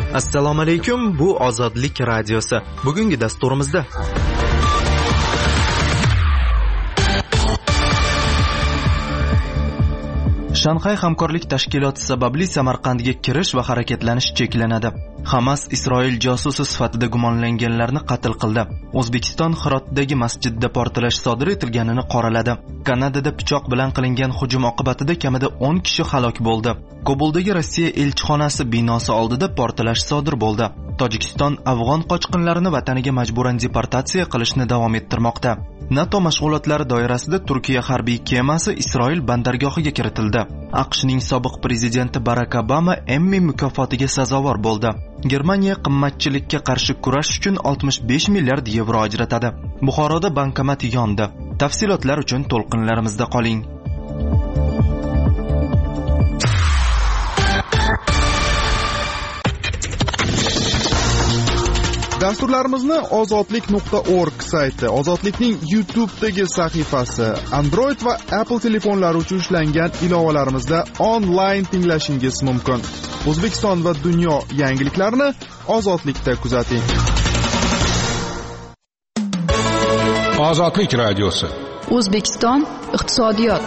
Assalomu alaykum, bu Ozodlik radiosi. Bugungi dasturimizda Shanxay hamkorlik tashkiloti sababli Samarqandga kirish va harakatlanish cheklanadi. Hamas Isroil josusi sifatida gumonlanganlarni qatl qildi. O'zbekiston Hirotdagi masjidda portlash sodir etilganini qoraladi. Kanadada pichoq bilan qilingan hujum oqibatida kamida 10 kishi halok bo'ldi. Kobuldagi Rossiya elchixonasi binosi oldida portlash sodir bo'ldi. Tojikiston afg'on qochqinlarini vataniga majburan deportatsiya qilishni davom ettirmoqda. NATO mashg'ulotlari doirasida Turkiya harbiy kemasi Isroil bandargohiga kiritildi. AQShning sobiq prezidenti Barack Obama Emmy mukofotiga sazovor bo'ldi. Germaniya qimmatchilikka qarshi kurash uchun 65 milliard yevro ajratadi. Buxoroda bankomat yondi. Tafsilotlar uchun to'lqinlarimizda qoling. Dasturlarimizni ozodlik.org sayti, Ozodlikning YouTube'dagi sahifasi, Android va Apple telefonlari uchun ishlangan ilovalarimizda onlayn tinglashingiz mumkin. O'zbekiston va dunyo yangiliklarini Ozodlikda kuzating. Ozodlik radiosi. O'zbekiston iqtisodiyot.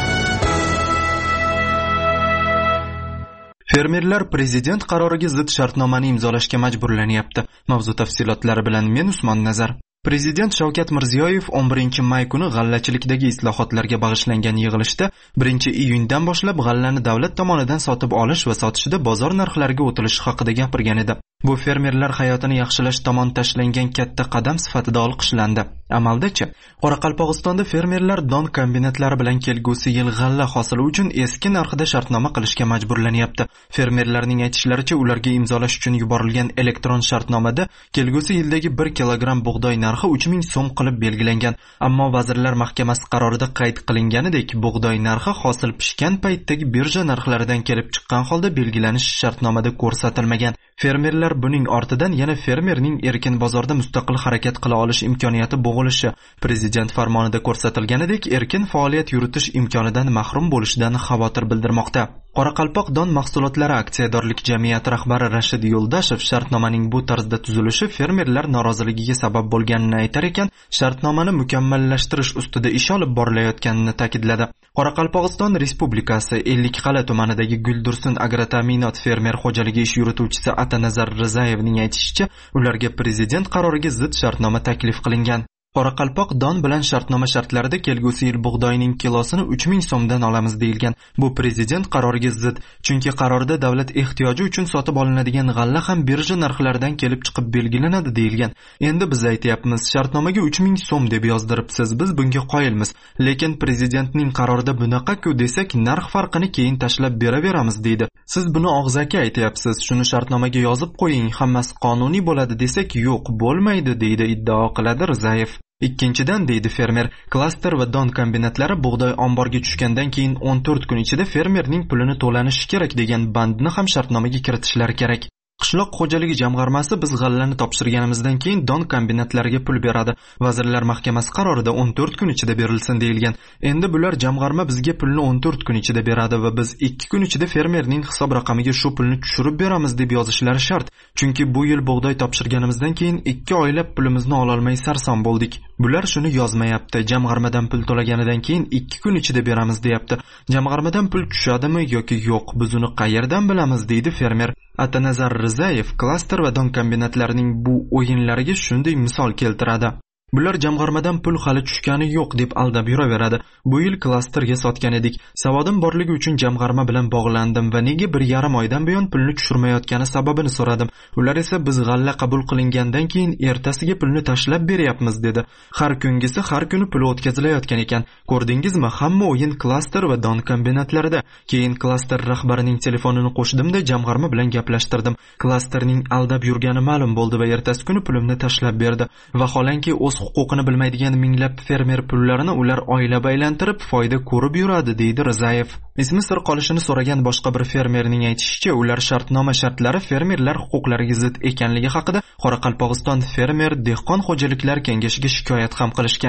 Fermerlar prezident qaroriga zid shartnomani imzolashga majburlanyapti. Mavzu tafsilotlari bilan men Usmon Nazar. Prezident Shavkat Mirziyoyev 11-may kuni g'allachilikdagi islohotlarga bag'ishlangan yig'ilishda 1-iyundan boshlab g'allani davlat tomonidan sotib olish va sotishda bozor narxlariga o'tilishi haqida gapirgan edi. Bu fermerlar hayotini yaxshilash tomon tashlangan katta qadam sifatida olqishlandi. Amalda-chi, Qoraqalpog'istonda fermerlar don kombinatlari bilan kelgusi yil g'alla hosili uchun eski narxida shartnoma qilishga majburlanyapti. Fermerlarning aytishlaricha, ularga imzolash uchun yuborilgan elektron shartnomada kelgusi yildagi 1 kilogramm bug'doy narxi 3000 so'm qilib belgilangan. Ammo Vazirlar Mahkamasi qarorida qayd qilinganidek, bug'doy narxi hosil pishgan paytdagi birja narxlaridan kelib chiqqan holda belgilanish shartnomada ko'rsatilmagan. Fermerlar buning ortidan yana fermerning erkin bozorda mustaqil harakat qila olish imkoniyati bo'g'ilishi, prezident farmonida ko'rsatilganidek erkin faoliyat yuritish imkonidan mahrum bo'lishidan xavotir bildirmoqda. Qoraqalpoq don mahsulotlari aksiyadorlik jamiyati rahbari Rashid Yo'ldashev shartnomaning bu tarzda tuzilishi fermerlar noroziligiga sabab bo'lganini aytar ekan, shartnomani mukammallashtirish ustida ish olib borilayotganini ta'kidladi. Qoraqalpog'iston Respublikasi Ellikqal'a tumanidagi Guldursun agrota'minot fermer xo'jaligi ish yurituvchisi Atanazar Rizayevning aytishicha, ularga prezident qaroriga zid shartnoma taklif qilingan. Qoraqalpoq don bilan shartnoma shartlarida kelgusi yil bug'doyning kilosini 3000 so'mdan olamiz deyilgan. Bu prezident qaroriga zid, chunki qarorda davlat ehtiyoji uchun sotib olinadigan g'alla ham birja narxlaridan kelib chiqib belgilanadi deyilgan. Endi biz aytayapmiz, shartnomaga 3000 so'm deb yozdiribsiz, biz bunga qoyilmiz. Lekin prezidentning qarorida bunaqa-ku desak, narx farqini keyin tashlab beraveramiz deydi. Siz buni og'zaki aytayapsiz, shuni shartnomaga yozib qo'ying, hammasi qonuniy bo'ladi desak, yo'q, bo'lmaydi deydi, iddao qiladi Rizayev. Ikkinchidan, deydi fermer, klaster va don kombinatlari bug'doy omborga tushgandan keyin 14 kun ichida fermerning pulini to'lanishi kerak degan bandni ham shartnomaga kiritishlari kerak. Qishloq xo'jaligi jamg'armasi biz g'allani topshirganimizdan keyin don kombinatlariga pul beradi. Vazirlar Mahkamasi qarorida 14 kun ichida berilsin deyilgan. Endi bular jamg'arma bizga pulni 14 kun ichida beradi va biz 2 kun ichida fermerning hisob raqamiga shu pulni tushirib beramiz deb yozishlari shart. Chunki bu yil bug'doy topshirganimizdan keyin 2 oylab pulimizni ola olmay sarson bo'ldik. Bular shuni yozmayapti. Jamg'armadan pul to'laganidan keyin 2 kun ichida beramiz deyapti. Jamg'armadan pul tushadimi yoki yo'q, biz uni qayerdan bilamiz deydi fermer. Atanazar Rizayev klaster va don kombinatlarining bu o'yinlariga shunday misol keltiradi. Bular jamg'armadan pul hali tushgani yo'q deb aldab yuraveradi. Bu yil klasterga sotgan edik. Savodim borligi uchun jamg'arma bilan bog'landim va nega 1,5 oydan buyon pulni tushirmayotgani sababini so'radim. Ular esa biz g'alla qabul qilingandan keyin ertasiga pulni tashlab beryapmiz dedi. Har kungisi har kuni pul o'tkazilayotgan ekan. Ko'rdingizmi, hamma o'yin klaster va don kombinatlarida. Keyin klaster rahbarining telefonini qo'shdim-da jamg'arma bilan gaplashtirdim. Klasterning aldab yurgani ma'lum bo'ldi va ertasi kuni pulimni tashlab berdi. Vaholanki o'z huquqini bilmaydigan minglab fermer pullarini ular oylab aylantirib foyda ko'rib yuradi deydi Rizayev. Ismi sir qolishini so'ragan boshqa bir fermerning aytishicha, ular shartnoma shartlari fermerlar huquqlariga zid ekanligi haqida Qoraqalpog'iston fermer dehqon xo'jaliklar kengashiga shikoyat ham qilishgan.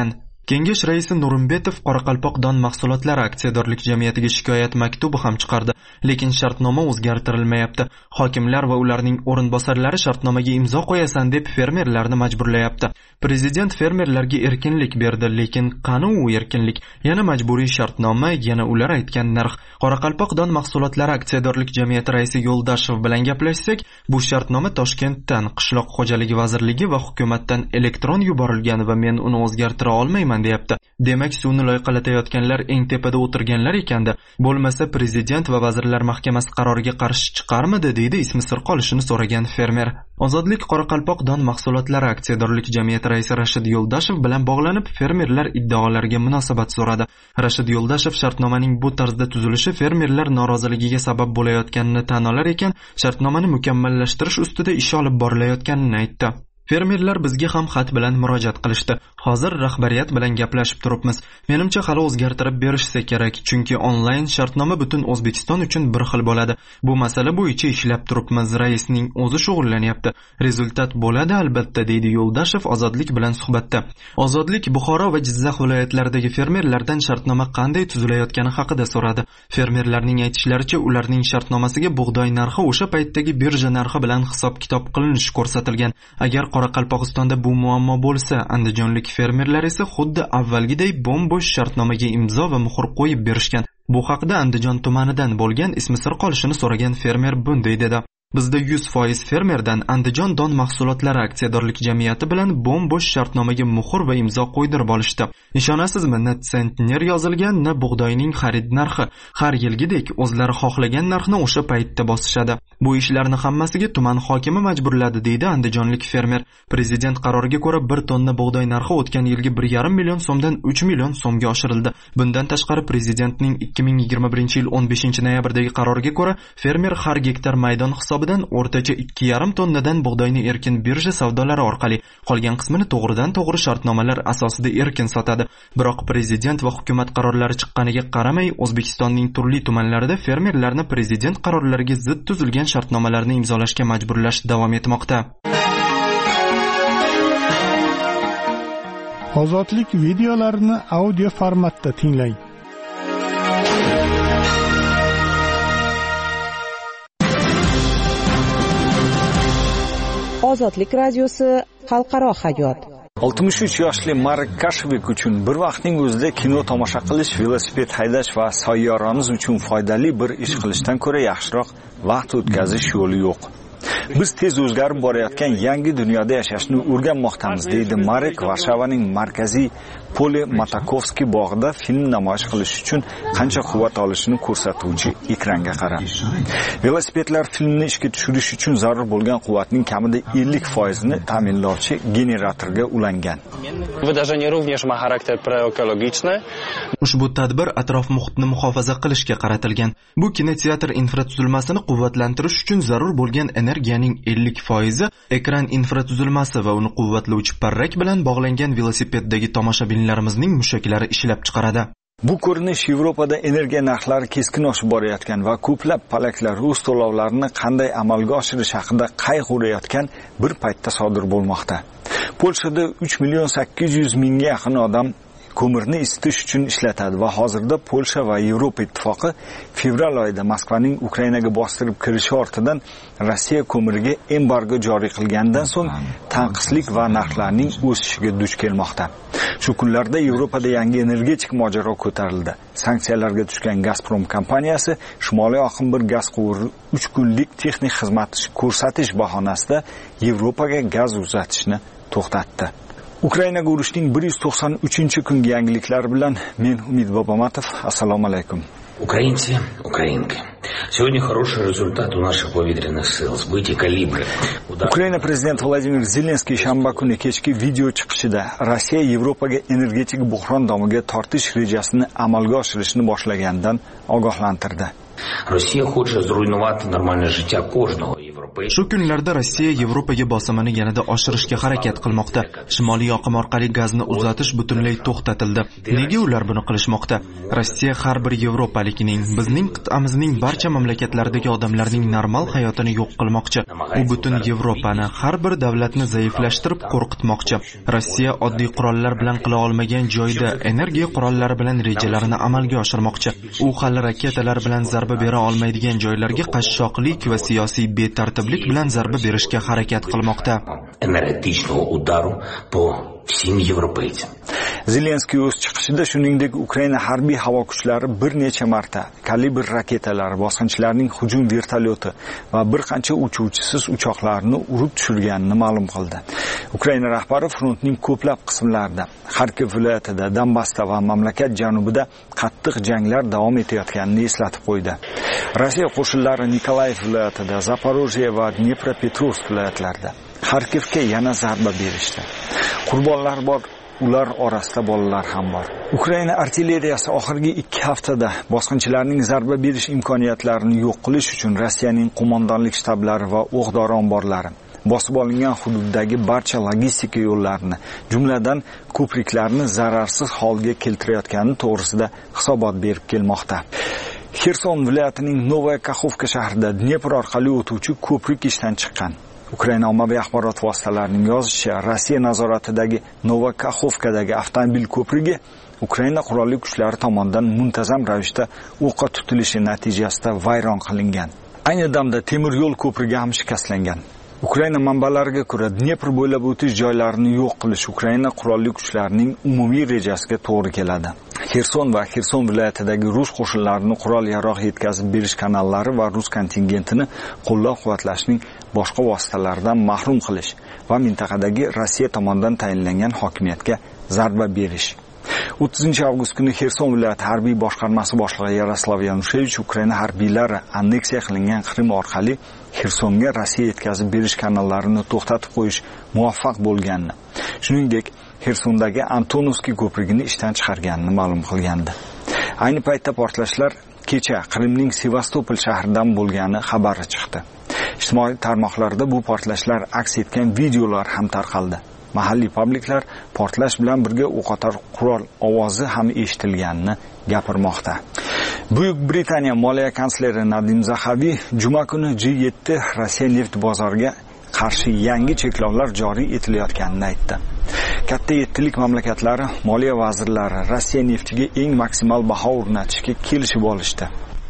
Kengash raisi Nurimbetov Qoraqalpoq don mahsulotlari aksiyadorlik jamiyatiga shikoyat maktubi ham chiqardi, lekin shartnoma o'zgartirilmayapti. Hokimlar va ularning o'rinbosarlari shartnomaga imzo qo'yasan deb fermerlarni majburlayapti. Prezident fermerlarga erkinlik berdi, lekin qani u erkinlik? Yana majburiy shartnoma, yana ular aytgan narx. Qoraqalpoq don mahsulotlari aksiyadorlik jamiyati raisi Yo'ldashev bilan gaplashsak, bu shartnoma Toshkentdan, Qishloq xo'jaligi vazirligi va hukumatdan elektron yuborilgan va men uni o'zgartira olmayman deyapti. Demak, suvni loyiqalatayotganlar eng tepada o'tirganlar ekanda. Bo'lmasa prezident va vazirlar mahkamasi qaroriga qarshi chiqarmidi, deydi ismi sir qolishini so'ragan fermer. Ozodlik Qoraqalpoq don mahsulotlari aksiyadorlik jamiyati raisi Rashid Yo'ldashev bilan bog'lanib, fermerlar iddaolariga munosabat so'radi. Rashid Yo'ldashev shartnomaning bu tarzda tuzilishi fermerlar noroziligiga sabab bo'layotganini tan olar ekan, shartnomani mukammallashtirish ustida ish olib borilayotganini aytdi. Fermerlar bizga ham xat bilan murojaat qilishdi. Hozir rahbariyat bilan gaplashib turibmiz. Menimcha hali o'zgartirib berishsa kerak, chunki onlayn shartnoma butun O'zbekiston uchun bir xil bo'ladi. Bu masala bo'yicha ishlab turibmiz. Raisning o'zi shug'ullanyapti. Rezultat bo'ladi albatta, deydi Yo'ldashev Ozodlik bilan suhbatda. Ozodlik Buxoro va Jizzax viloyatlaridagi fermerlardan shartnoma qanday tuzilayotgani haqida so'radi. Fermerlarning aytishlaricha, ularning shartnomasiga bug'doy narxi o'sha paytdagi birja narxi bilan hisob-kitob qilinishi ko'rsatilgan. Agar Qoraqalpog'istonda bu muammo bo'lsa, andijonlik fermerlar esa xuddi avvalgiday bo'm-bo'sh shartnomaga imzo va muhr qo'yib berishgan. Bu haqda Andijon tumanidan bo'lgan ismi sir qolishini so'ragan fermer bunday dedi: Bizda 100% fermerdan Andijon don mahsulotlari aksiyadorlik jamiyati bilan bo'm-bo'sh shartnomaga muhr va imzo qo'ydirib olishdi. Ishonasizmi, na sentner yozilgan, na bug'doyning xarid narxi. Har yilgidek o'zlari xohlagan narxni o'sha paytda bosishadi. Bu ishlarni hammasiga tuman hokimi majburladi, deydi andijonlik fermer. Prezident qaroriga ko'ra 1 tonna bug'doy narxi o'tgan yilgi 1,5 million so'mdan 3 million so'mga oshirildi. Bundan tashqari prezidentning 2021-yil 15-noyabrdagi qaroriga ko'ra fermer har gektar maydon hisobidan o'rtacha 2,5 tonnadan bug'doyni erkin birja savdolari orqali, qolgan qismini to'g'ridan-to'g'ri shartnomalar asosida erkin sotadi. Biroq prezident va hukumat qarorlari chiqqaniga qaramay, O'zbekistonning turli tumanlarida fermerlarni prezident qarorlariga zid tuzilgan shartnomalarni imzolashga majburlash davom etmoqda. Ozodlik videolarini audio formatda tinglang. Ozodlik radiosi xalqaro hayot. 63 yoshli Mark Kashvik uchun bir vaqtning o'zida kino tomosha qilish, velosiped haydash va sayyoramiz uchun foydali bir ish qilishdan ko'ra yaxshiroq vaqt o'tkazish yo'li yo'q. Biz tez o'zgarib borayotgan yangi dunyoda yashashni o'rganmoqdamiz, deydi Marek Varshavaning markaziy Pole Matakovskiy bog'ida film namoyish qilish uchun qancha quvvat olishini ko'rsatuvchi ekranga qarab. Velosipedlar filmni ishga tushirish uchun zarur bo'lgan quvvatning kamida 50% ni ta'minlovchi generatorga ulangan. Wydarzenie również ma charakter proekologiczny. Ushbu tadbir atrof muhitni muhofaza qilishga qaratilgan. Bu kinoteatr infratuzilmasini quvvatlantirish uchun zarur bo'lgan energiyaning 50% ekran infratuzilmasi va uni quvvatlovchi parrak bilan bog'langan velosipeddagi tomoshabinlarimizning mushaklari ishlab chiqaradi. Bu ko'rinish Yevropada energiya narxlari keskin oshib borayotgan va ko'plab polaklar o'z to'lovlarini qanday amalga oshirish haqida qayg'urayotgan bir paytda sodir bo'lmoqda. Polshada 3.800.000 ga yaqin odam ko'mirni isitish uchun ishlatadi va hozirda Polsha va Yevropa ittifoqi fevral oyida Moskvaning Ukrainaga bostirib kirishi ortidan Rossiya ko'miriga embargo joriy qilgandan so'ng tanqislik va narxlarning o'sishiga duch kelmoqda. Shu kunlarda Yevropada yangi energetik mojaro ko'tarildi. Sanksiyalarga tushgan Gazprom kompaniyasi Shimoliy oqim bir gaz quvuri 3 kunlik texnik xizmat ko'rsatish bahonasida Yevropaga gaz uzatishni to'xtatdi. Ukrainaga urushning 193-kungi yangiliklari bilan men Umid Bobomatov. Assalomu alaykum. Украинцы, украинки. Сегодня хороший результат у наших повітряних сил. Сбиті калібри. Ukraina prezidenti Vladimir Zelenskiy shanba kuni kechki video chiqishida Rossiya Yevropaga energetik buhron domiga tortish rejasini amalga oshirishni boshlaganidan ogohlantirdi. Росія хоче зруйнувати нормальне життя кожного європейця. Shu kunlarda Rossiya Yevropaga bosimini yanada oshirishga harakat qilmoqda. Shimoliy oqim orqali gazni uzatish butunlay to'xtatildi. Nega ular buni qilishmoqda? Rossiya har bir yevropalikning, bizning qit'amizning barcha mamlakatlaridagi odamlarning normal hayotini yo'q qilmoqchi. U butun Yevropani, har bir davlatni zaiflashtirib qo'rqitmoqchi. Rossiya oddiy qurollar bilan qila olmagan joyda energiya qurollari bilan rejalarini amalga oshirmoqchi. U hali raketalar bilan zarba bera olmaydigan joylarga qashshoqlik va siyosiy betartiblik bilan zarba berishga harakat qilmoqda. Zelenskiy o'z chiqishida shuningdek Ukraina harbiy havo kuchlari bir necha marta kalibr raketalari, bosqinchilarning hujum vertolyoti va bir qancha uchuvchisiz uchoqlarni urib tushirganini ma'lum qildi. Ukraina rahbari frontning ko'plab qismlarida, Xarkov viloyatida, Donbassda va mamlakat janubida qattiq janglar davom etayotganini eslatib qo'ydi. Rossiya qo'shinlari Nikolayev viloyatida, Zaporojye va Dnepropetrovsk viloyatlarida Xarkovga yana zarba berishdi. Qurbonlar bor, ular orasida bolalar ham bor. Ukraina artilleriyasi oxirgi 2 haftada bosqinchilarning zarba berish imkoniyatlarini yo'q qilish uchun Rossiyaning qo'mondonlik shtablari va o'q-dori omborlari, bosib olingan hududdagi barcha logistika yo'llarini, jumladan ko'priklarni zararsiz holga keltirayotgani to'g'risida hisobot berib kelmoqda. Xerson viloyatining Novaya Kakhovka shahrida Dnepr orqali o'tuvchi ko'prik ishdan chiqqan. Ukraina ommaviy axborot vositalarining yozishicha, Rossiya nazoratidagi Novakakhovkadagi avtomobil ko'prigi Ukraina qurolli kuchlari tomonidan muntazam ravishda o'qqa tutilishi natijasida vayron qilingan. Ayni damda temir yo'l ko'prigi ham shikastlangan. Ukraina manbalariga ko'ra, Dnepr bo'ylab o'tish joylarini yo'q qilish Ukraina qurolli kuchlarining umumiy rejasiga to'g'ri keladi. Xerson va Xerson viloyatidagi rus qo'shinlarini qurol-yarog' yetkazib berish kanallari va rus kontingentini qo'llab-quvvatlashning boshqa vositalaridan mahrum qilish va mintaqadagi Rossiya tomonidan tayinlangan hokimiyatga zarba berish. 30-avgust kuni Xerson viloyati harbiy boshqarmasi boshlig'i Yaroslav Yanushevich Ukraina harbiylari anneksiya qilingan Qrim orqali Xersonga Rossiya yetkazib berish kanallarini to'xtatib qo'yish muvaffaq bo'lganini, shuningdek Xersondagi Antonovskiy ko'prigini ishdan chiqarganini ma'lum qilgandi. Ayni paytda portlashlar kecha Qrimning Sevastopol shahridan bo'lgani xabari chiqdi. Ijtimoiy tarmoqlarda bu portlashlar aks etgan videolar ham tarqaldi. Mahalliy publiklar portlash bilan birga o'qotar qurol ovozi ham eshitilganini gapirmoqda. Buyuk Britaniya moliya kansleri Nadim Zahaviy juma kuni G7 Rossiya neft bozoriga qarshi yangi cheklovlar joriy etilayotganini aytdi. Katta yettilik mamlakatlari moliya vazirlari Rossiya neftiga eng maksimal baho o'rnatishga kelishib olishdi.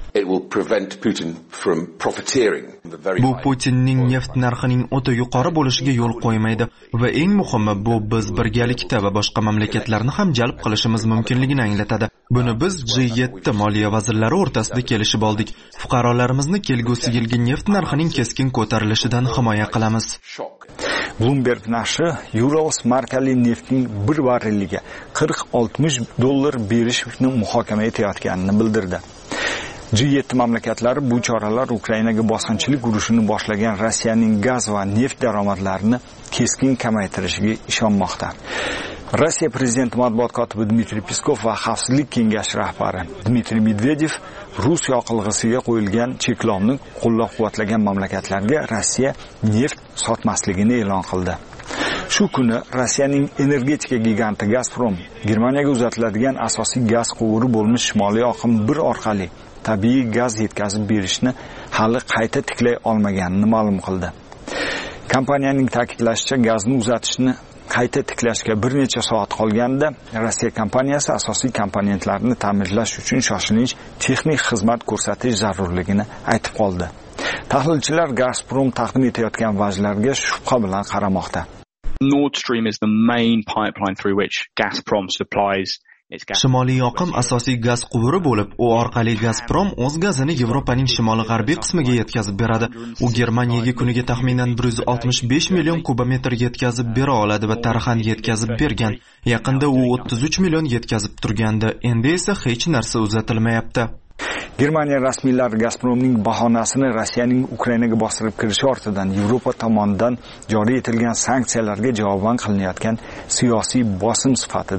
Bu Putinning neft narxining o'ta yuqori bo'lishiga yo'l qo'ymaydi va eng muhimi bu biz birgalikda va boshqa mamlakatlarni ham jalb qilishimiz mumkinligini anglatadi. Buni biz G7 moliya vazirlari o'rtasida kelishib oldik. Fuqarolarimizni kelgusi yilgi neft narxining keskin ko'tarilishidan himoya qilamiz. Bloomberg nashri Urals markali neftning bir barreliga $40-60 berishni muhokama etayotganini bildirdi. G7 mamlakatlari bu choralar Ukrainaga bosqinchilik urushini boshlagan Rossiyaning gaz va neft daromadlarini keskin kamaytirishiga ishonmoqda. Rossiya prezidenti matbuot kotibi Dmitriy Peskov va Xavfsizlik kengashi rahbari Dmitriy Medvedev Rus yoqilg'isiga qo'yilgan cheklovni qo'llab-quvvatlagan mamlakatlarga Rossiya neft sotmasligini e'lon qildi. Shu kuni Rossiyaning energetika giganti Gazprom Germaniyaga uzatiladigan asosiy gaz quvuri bo'lmish Shimoliy oqim 1 orqali tabiiy gaz yetkazib berishni hali qayta tiklay olmaganini ma'lum qildi. Kompaniyaning ta'kidlashicha, gazni uzatishni qayta tiklashga bir necha soat qolganda Rossiya kompaniyasi asosiy komponentlarni ta'minlash uchun shoshilinch texnik xizmat ko'rsatish zarurligini aytib qoldi. Tahlilchilar Gazprom taqdim etayotgan vajlarga shubha bilan qaramoqda. Nord Stream is the main pipeline through which Gazprom supplies Shimoliy oqim asosiy gaz quvuri bo'lib, u orqali Gazprom o'z gazini Yevropaning shimoli-g'arbiy qismiga yetkazib beradi. U Germaniyaga kuniga taxminan 165 million kubometr yetkazib bera oladi va tarixan yetkazib bergan. Yaqinda u 33 million yetkazib turgandi. Endi esa hech narsa uzatilmayapti. Germaniya rasmiylari Gazpromning bahonasini Rossiyaning Ukrainaga bostirib kirishi ortidan Yevropa tomonidan joriy etilgan sanksiyalarga javoban qilinayotgan siyosiy bosim sifatida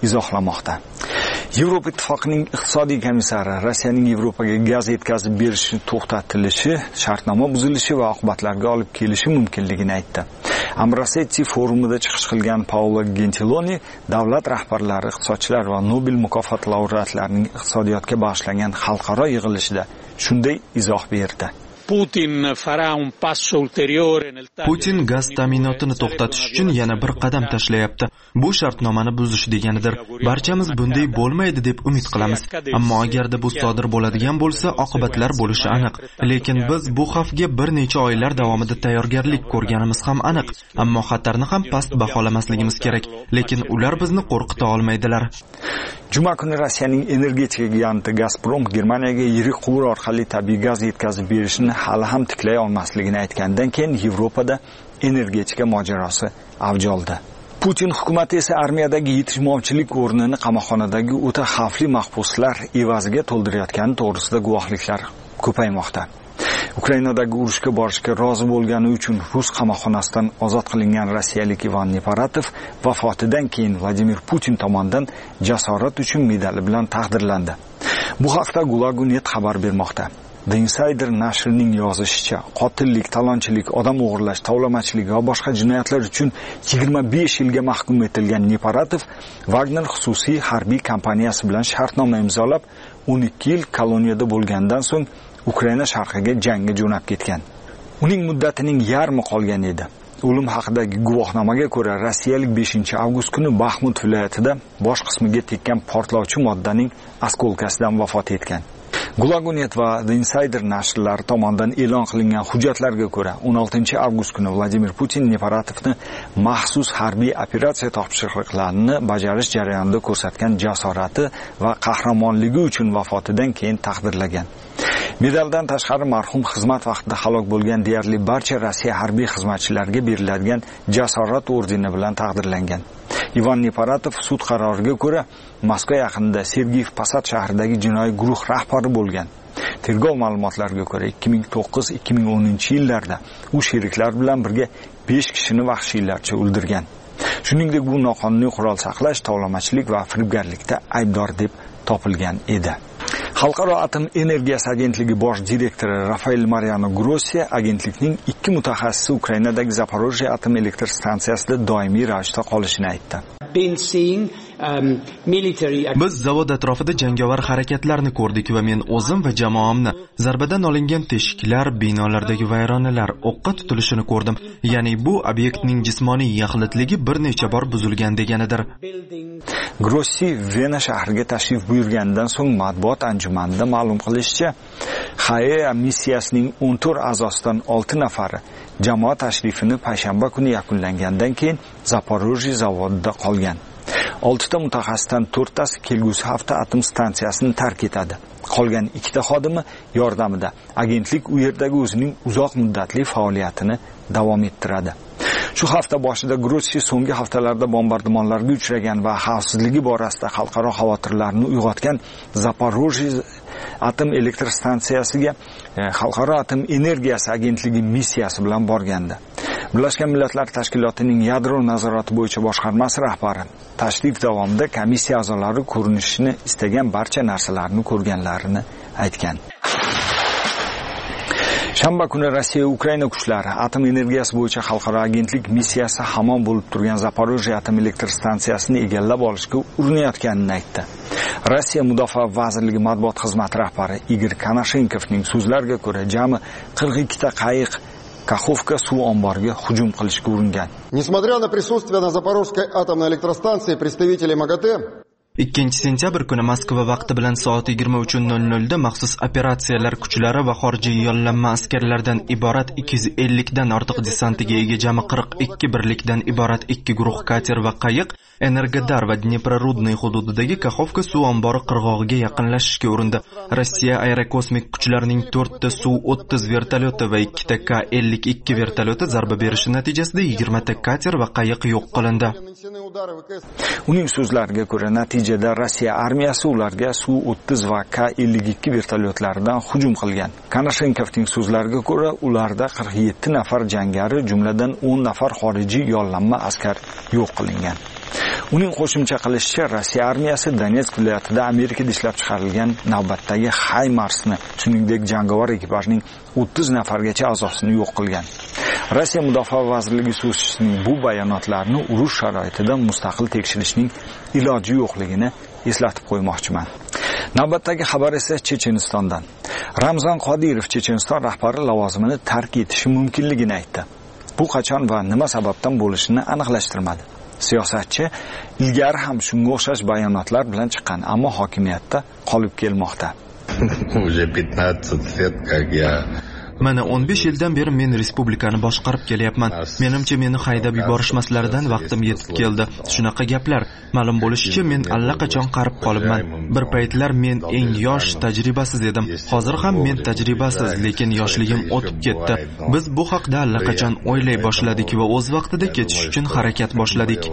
izohlamoqda. Yevropa Ittifoqining iqtisodiy komissari Rossiyaning Yevropaga gaz yetkazib berishi to'xtatilishi, shartnoma buzilishi va oqibatlarga olib kelishi mumkinligini aytdi. Ambrasetti forumida chiqish qilgan Paolo Gentiloni davlat rahbarlari, iqtisodchilar va Nobel mukofoti laureatlarining iqtisodiyotga bag'ishlangan xalqaro yig'ilishida shunday izoh berdi. Putin gaz ta'minotini to'xtatish uchun yana bir qadam tashlayapti. Bu shartnomani buzish deganidir. Barchamiz bunday bo'lmaydi deb umid qilamiz. Ammo agarda bu sodir bo'ladigan bo'lsa, oqibatlar bo'lishi aniq. Lekin biz bu xavfga bir necha oylar davomida tayyorgarlik ko'rganimiz ham aniq. Ammo xatarni ham past baholamasligimiz kerak. Lekin ular bizni qo'rqita olmaydilar. Juma kuni Rossiyaning energetika giganti Gazprom Germaniyaga yirik quvur orqali tabiiy gaz yetkazib berishni hali ham tiklay olmasligini aytgandan keyin Yevropada energetika mojarosi avj oldi. Putin hukumati esa armiyadagi yetishmovchilik o'rnini qamoqxonadagi o'ta xavfli mahbuslar evaziga to'ldirayotgani to'g'risida guvohliklar ko'paymoqda. Ukrainadagi urushga borishga rozi bo'lgani uchun Rus qamoqxonasidan ozod qilingan rossiyalik Ivan Neparatov vafotidan keyin Vladimir Putin tomonidan jasorat uchun medali bilan taqdirlandi. Bu haqda Gulagu.net xabar bermoqda. The Insider nashrining yozishicha, qotillik, talonchilik, odam o'g'irlash, tovlamachilik va boshqa jinoyatlar uchun 25 yilga mahkum etilgan Neparatov Wagner xususiy harbiy kompaniyasi bilan shartnoma imzolab, 12 yil koloniyada bo'lgandan so'ng Ukraina sharqiga jangga jo'nab ketgan. Uning muddatining yarmi qolgan edi. O'lim haqidagi guvohnomaga ko'ra, rossiyalik 5-avgust kuni Baxmut viloyatida bosh qismiga tekkan portlovchi moddaning askolkasidan vafot etgan. Gulagu.net va The Insider nashrlari tomonidan e'lon qilingan hujjatlarga ko'ra, 16-avgust kuni Vladimir Putin Neparatovni maxsus harbiy operatsiya topshiriqlarini bajarish jarayonida ko'rsatgan jasorati va qahramonligi uchun vafotidan keyin taqdirlagan. Medaldan tashqari marhum xizmat vaqtida halok bo'lgan deyarli barcha Rossiya harbiy xizmatchilariga beriladigan jasorat ordeni bilan taqdirlangan. Ivan Neparatov sud qaroriga ko'ra Moskva yaqinida Sergeyev Posad shahridagi jinoiy guruh rahbari bo'lgan. Tergov ma'lumotlariga ko'ra 2009-2010 yillarda u sheriklar bilan birga 5 kishini vahshiylarcha o'ldirgan. Shuningdek, bu noqonuniy qurol saqlash, tovlamachilik va firibgarlikda aybdor deb topilgan edi. Xalqaro atom energiyasi agentligi bosh direktori Rafael Mariano Grossi agentlikning 2 mutaxassisi Ukrainadagi Zaporojye atom elektr stansiyasida doimiy ravishda qolishini aytdi. Biz zavod atrofida jangovar harakatlarni ko'rdik va men o'zim va jamoamni zarbadan olingan teshiklar, binolardagi vayronalar, o'qqa tutilishini ko'rdim. Ya'ni bu obyektning jismoniy yaxlitligi bir necha bor buzilgan deganidir. Grossi Vena shahriga tashrif buyurgandan so'ng matbuot anjumanida ma'lum qilishicha, HAEA missiyasining 14 a'zosidan 6 nafari jamoat tashrifini payshanba kuni yakunlangandan keyin Zaporojye zavodida qolgan. 6 ta mutaxassisdan 4 tasi kelgusi hafta atom stansiyasini tark etadi. Qolgan 2 ta xodimi yordamida agentlik u yerdagi o'zining uzoq muddatli faoliyatini davom ettiradi. Shu hafta boshida Grossi so'nggi haftalarda bombardimonlarga uchragan va xavfsizligi borasida xalqaro xavotirlarni uyg'otgan Zaporojye atom elektr stansiyasiga Xalqaro atom energiyasi agentligi missiyasi bilan borgandi. Birlashgan Millatlar Tashkilotining yadro nazorati bo'yicha boshqarmasi rahbari tashrif davomida komissiya a'zolari ko'rinishini istagan barcha narsalarni ko'rganlarini aytgan. Shanba kuni Rossiya Ukraina kuchlari atom energiyasi bo'yicha xalqaro agentlik missiyasi hamon bo'lib turgan Zaporojye atom elektr stansiyasini egallab olishga urinayotganini aytdi. Rossiya Mudofaa vazirligi matbuot xizmati rahbari Igor Konashenkovning so'zlariga ko'ra, jami 42 ta qayiq Kakhovka suv omboriga hujum qilishga uringan. Несмотря на присутствие на Запорожской атомной электростанции представителей МАГАТЭ, 2-sentyabr kuni Moskva vaqti bilan soat 23:00 da maxsus operatsiyalar kuchlari va xorijiy yollanma askarlardan iborat 250 dan ortiq desantiga ega jami 42 birlikdan iborat 2 guruh kater va qayiq Energodar va Dneprorudniy hududidagi Kakhovka suv ombori qirg'og'iga yaqinlashishga urindi. Rossiya aerokosmik kuchlarining 4 ta Su-30 vertolyoti va 2 ta Ka-52 vertolyoti zarba berishi natijasida 20 ta kater va qayiq yo'q qilindi. Uning so'zlariga ko'ra, natijada Rossiya armiyasi ularga Su-30 va Ka-52 vertolyotlaridan hujum qilgan. Konashenkovning so'zlariga ko'ra, ularda 47 nafar jangari, jumladan 10 nafar xorijiy yollanma askar yo'q qilingan. Uning qo'shimcha qilishicha, Rossiya armiyasi Donetsk viloyatida Amerikada ishlab chiqarilgan navbatdagi HIMARSni, shuningdek jangovar ekipajning 30 nafargacha a'zosini yo'q qilgan. Rossiya Mudofaa vazirligi so'zchisining bu bayonotlarini urush sharoitida mustaqil tekshirishning iloji yo'qligini eslatib qo'ymoqchiman. Navbatdagi xabar esa Chechenistondan. Ramzan Qodirov Checheniston rahbari lavozimini tark etishi mumkinligini aytdi. Bu qachon va nima sababdan bo'lishini aniqlashtirmadi. Siyosatchi ilgari ham shunga o'xshash bayonotlar bilan chiqqan, ammo hokimiyatda qolib kelmoqda. Mana 15 yildan beri men respublikani boshqarib kelyapman. Menimcha meni haydab yuborishmaslaridan vaqtim yetib keldi. Shunaqa gaplar. Ma'lum bo'lishicha men allaqachon qarib qolibman. Bir paytlar men eng yosh, tajribasiz edim. Hozir ham men tajribasiz, lekin yoshligim o'tib ketdi. Biz bu haqda allaqachon o'ylay boshladik va o'z vaqtida ketish uchun harakat boshladik.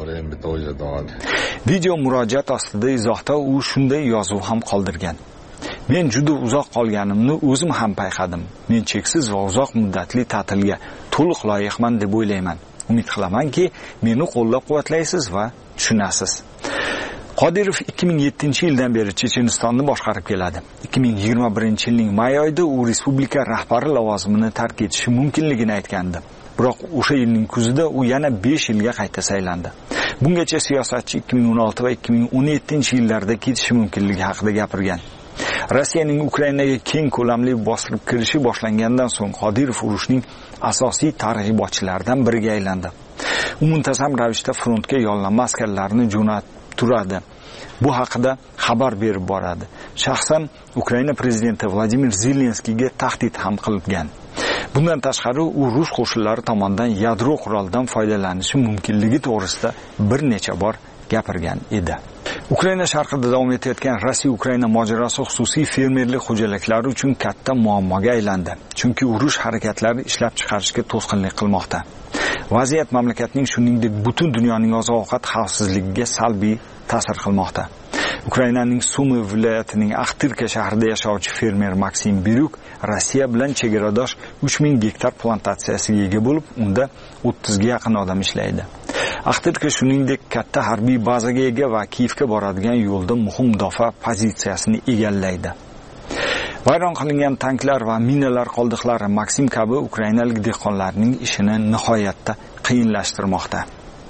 Video murojaat ostida izohda u shunday yozuv ham qoldirgan. Men juda uzoq qolganimni o'zim ham payqadim. Men cheksiz va uzoq muddatli ta'tilga to'liq loyiqman deb o'ylayman. Umid qilamanki, meni qo'llab-quvvatlaysiz va tushunasiz. Qodirov 2007-yildan beri Chechenistonni boshqarib keladi. 2021-yilning may oyida u respublika rahbari lavozimini tark etishi mumkinligini aytgandi. Biroq o'sha yilning kuzida u yana 5 yilga qayta saylandi. Bungacha siyosatchi 2016 va 2017-yillarda ketishi mumkinligi haqida gapirgan. Rossiyaning Ukrainaga keng ko'lamli bostirib kirishi boshlangandan so'ng Qodirov urushning asosiy targ'ibotchilaridan biriga aylandi. U muntazam ravishda frontga yollanma askarlarni jo'natib turadi. Bu haqida xabar berib boradi. Shaxsan Ukraina prezidenti Vladimir Zelenskiyga tahdid ham qilgan. Bundan tashqari u rus qo'shinlari tomonidan yadro qurolidan foydalanishi mumkinligi to'g'risida bir necha bor gapirgan edi. Ukraina sharqida davom etayotgan Rossiya-Ukraina mojarosi xususiy fermerlik xo'jaliklari uchun katta muammoga aylandi. Chunki urush harakatlari ishlab chiqarishga to'sqinlik qilmoqda. Vaziyat mamlakatning shuningdek butun dunyoning oziq-ovqat xavfsizligiga salbiy ta'sir qilmoqda. Ukrainaning Sumy viloyatining Axtirka shahrida yashovchi fermer Maksim Biryuk Rossiya bilan chegaradosh 3000 gektar plantatsiyasiga ega bo'lib, unda 30 ga yaqin odam ishlaydi. Axtirka shuningdek katta harbiy bazaga ega va Kiyevga boradigan yo'lda muhim mudofaa pozitsiyasini egallaydi. Vayron qilingan tanklar va minalar qoldiqlari Maksim kabi ukrainalik dehqonlarning ishini nihoyatda qiyinlashtirmoqda.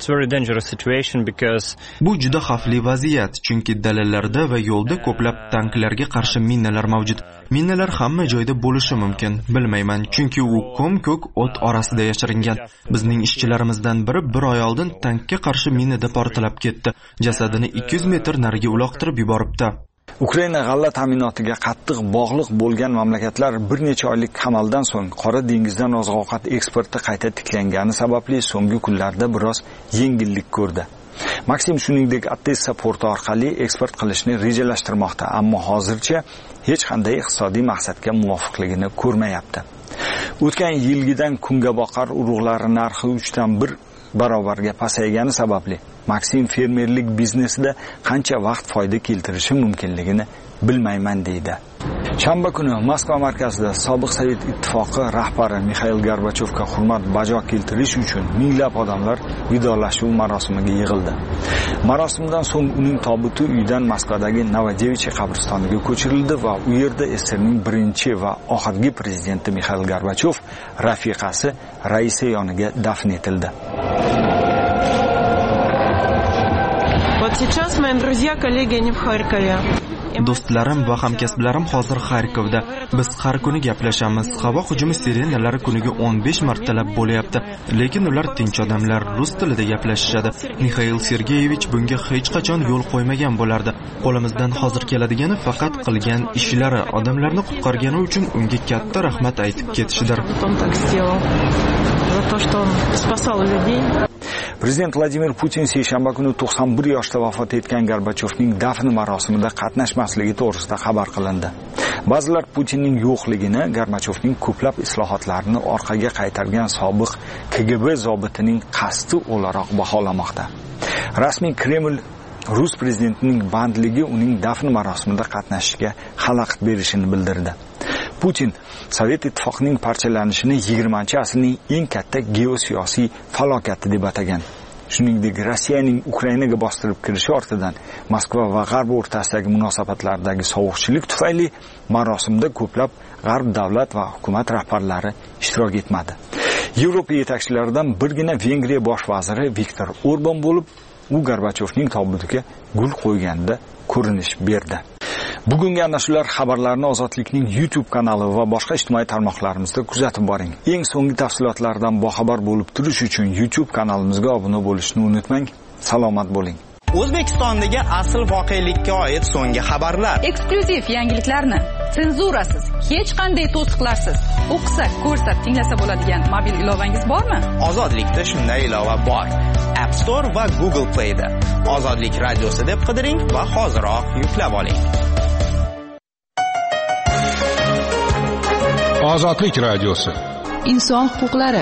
Bu juda xavfli vaziyat, chunki dalalarda va yo'lda ko'plab tanklarga qarshi minalar mavjud. Minalar hamma joyda bo'lishi mumkin, bilmayman, chunki u ko'm-ko'k o't orasida yashiringan. Bizning ishchilarimizdan biri bir oy oldin tankka qarshi minada portlab ketdi. Jasadini 200 metr nariga uloqtirib yuboribdi. Ukraina g'alla ta'minotiga qattiq bog'liq bo'lgan mamlakatlar bir necha oylik qamaldan so'ng Qora dengizdan oziq-ovqat eksporti qayta tiklangani sababli so'nggi kunlarda biroz yengillik ko'rdi. Maksim shuningdek Odessa porti orqali eksport qilishni rejalashtirmoqda, ammo hozircha hech qanday iqtisodiy maqsadga muvofiqligini ko'rmayapti. O'tgan yilgidan kunga boqar urug'lari narxi 3 dan 1 barobarga pasaygani sababli Maksim fermerlik biznesida qancha vaqt foyda keltirishi mumkinligini bilmayman deydi. Shanba kuni Moskva markazida sobiq Sovet ittifoqi rahbari Mikhail Gorbachevga hurmat bajo keltirish uchun minglab odamlar vidolashuv marosimiga yig'ildi. Marosimdan so'ng uning tobuti uydan Moskvadagi Novodevichi qabristoniga ko'chirildi va u yerda SSRning birinchi va oxirgi prezidenti Mikhail Gorbachev rafiqasi Raisa yoniga dafn etildi. Сейчас мои друзья, коллеги, они в Харькове. Do'stlarim va hamkasblarim hozir Xarkovda. Biz har kuni gaplashamiz. Havo hujumi sirenalari kuniga 15 martalab bo'lyapti, lekin ular tinch odamlar, rus tilida gaplashishadi. Mikhail Sergeyevich bunga hech qachon yo'l qo'ymagan bo'lardi. Qo'limizdan hozir keladigani faqat qilgan ishlari, odamlarni qutqargani uchun unga katta rahmat aytib ketishidir. Prezident Vladimir Putin seshanba kuni 91 yoshda vafot etgan Gorbachevning dafn marosimida qatnashmasligi to'g'risida xabar qilindi. Ba'zilar Putinning yo'qligini Gorbachevning ko'plab islohotlarini orqaga qaytargan sobiq KGB zobitining qasdi o'laroq baholamoqda. Rasmiy Kreml Rus prezidentining bandligi uning dafn marosimida qatnashishga xalaqit berishini bildirdi. Putin Sovet ittifoqining parchalanishini 20-asrning eng katta geosiyosiy falokati deb atagan. shuningdek Rossiyaning Ukrainaga bostirib kirishi ortidan Moskva va G'arb o'rtasidagi munosabatlardagi sovuqchilik tufayli marosimda ko'plab G'arb davlat va hukumat rahbarlari ishtirok etmadi. Yevropa yetakchilaridan birgina Vengriya bosh vaziri Viktor Orban bo'lib, u Gorbachevning tobutiga gul qo'yganda ko'rinish berdi. Bugungi ana shular xabarlarni Ozodlikning YouTube kanali va boshqa ijtimoiy tarmoqlarimizda kuzatib boring. Eng so'nggi tafsilotlardan boxabar bo'lib turish uchun YouTube kanalimizga obuna bo'lishni unutmang. Salomat bo'ling. O'zbekistondagi asl voqelikka oid so'nggi xabarlar. Eksklyuziv yangiliklarni senzurasiz, hech qanday to'siqlarsiz o'qisak, ko'rsak, tinglasa bo'ladigan mobil ilovangiz bormi? Ozodlikda shunday ilova bor. App Store va Google Play da Ozodlik radiosi deb qidiring va hoziroq yuklab oling. Ozodlik radiosi. Inson huquqlari.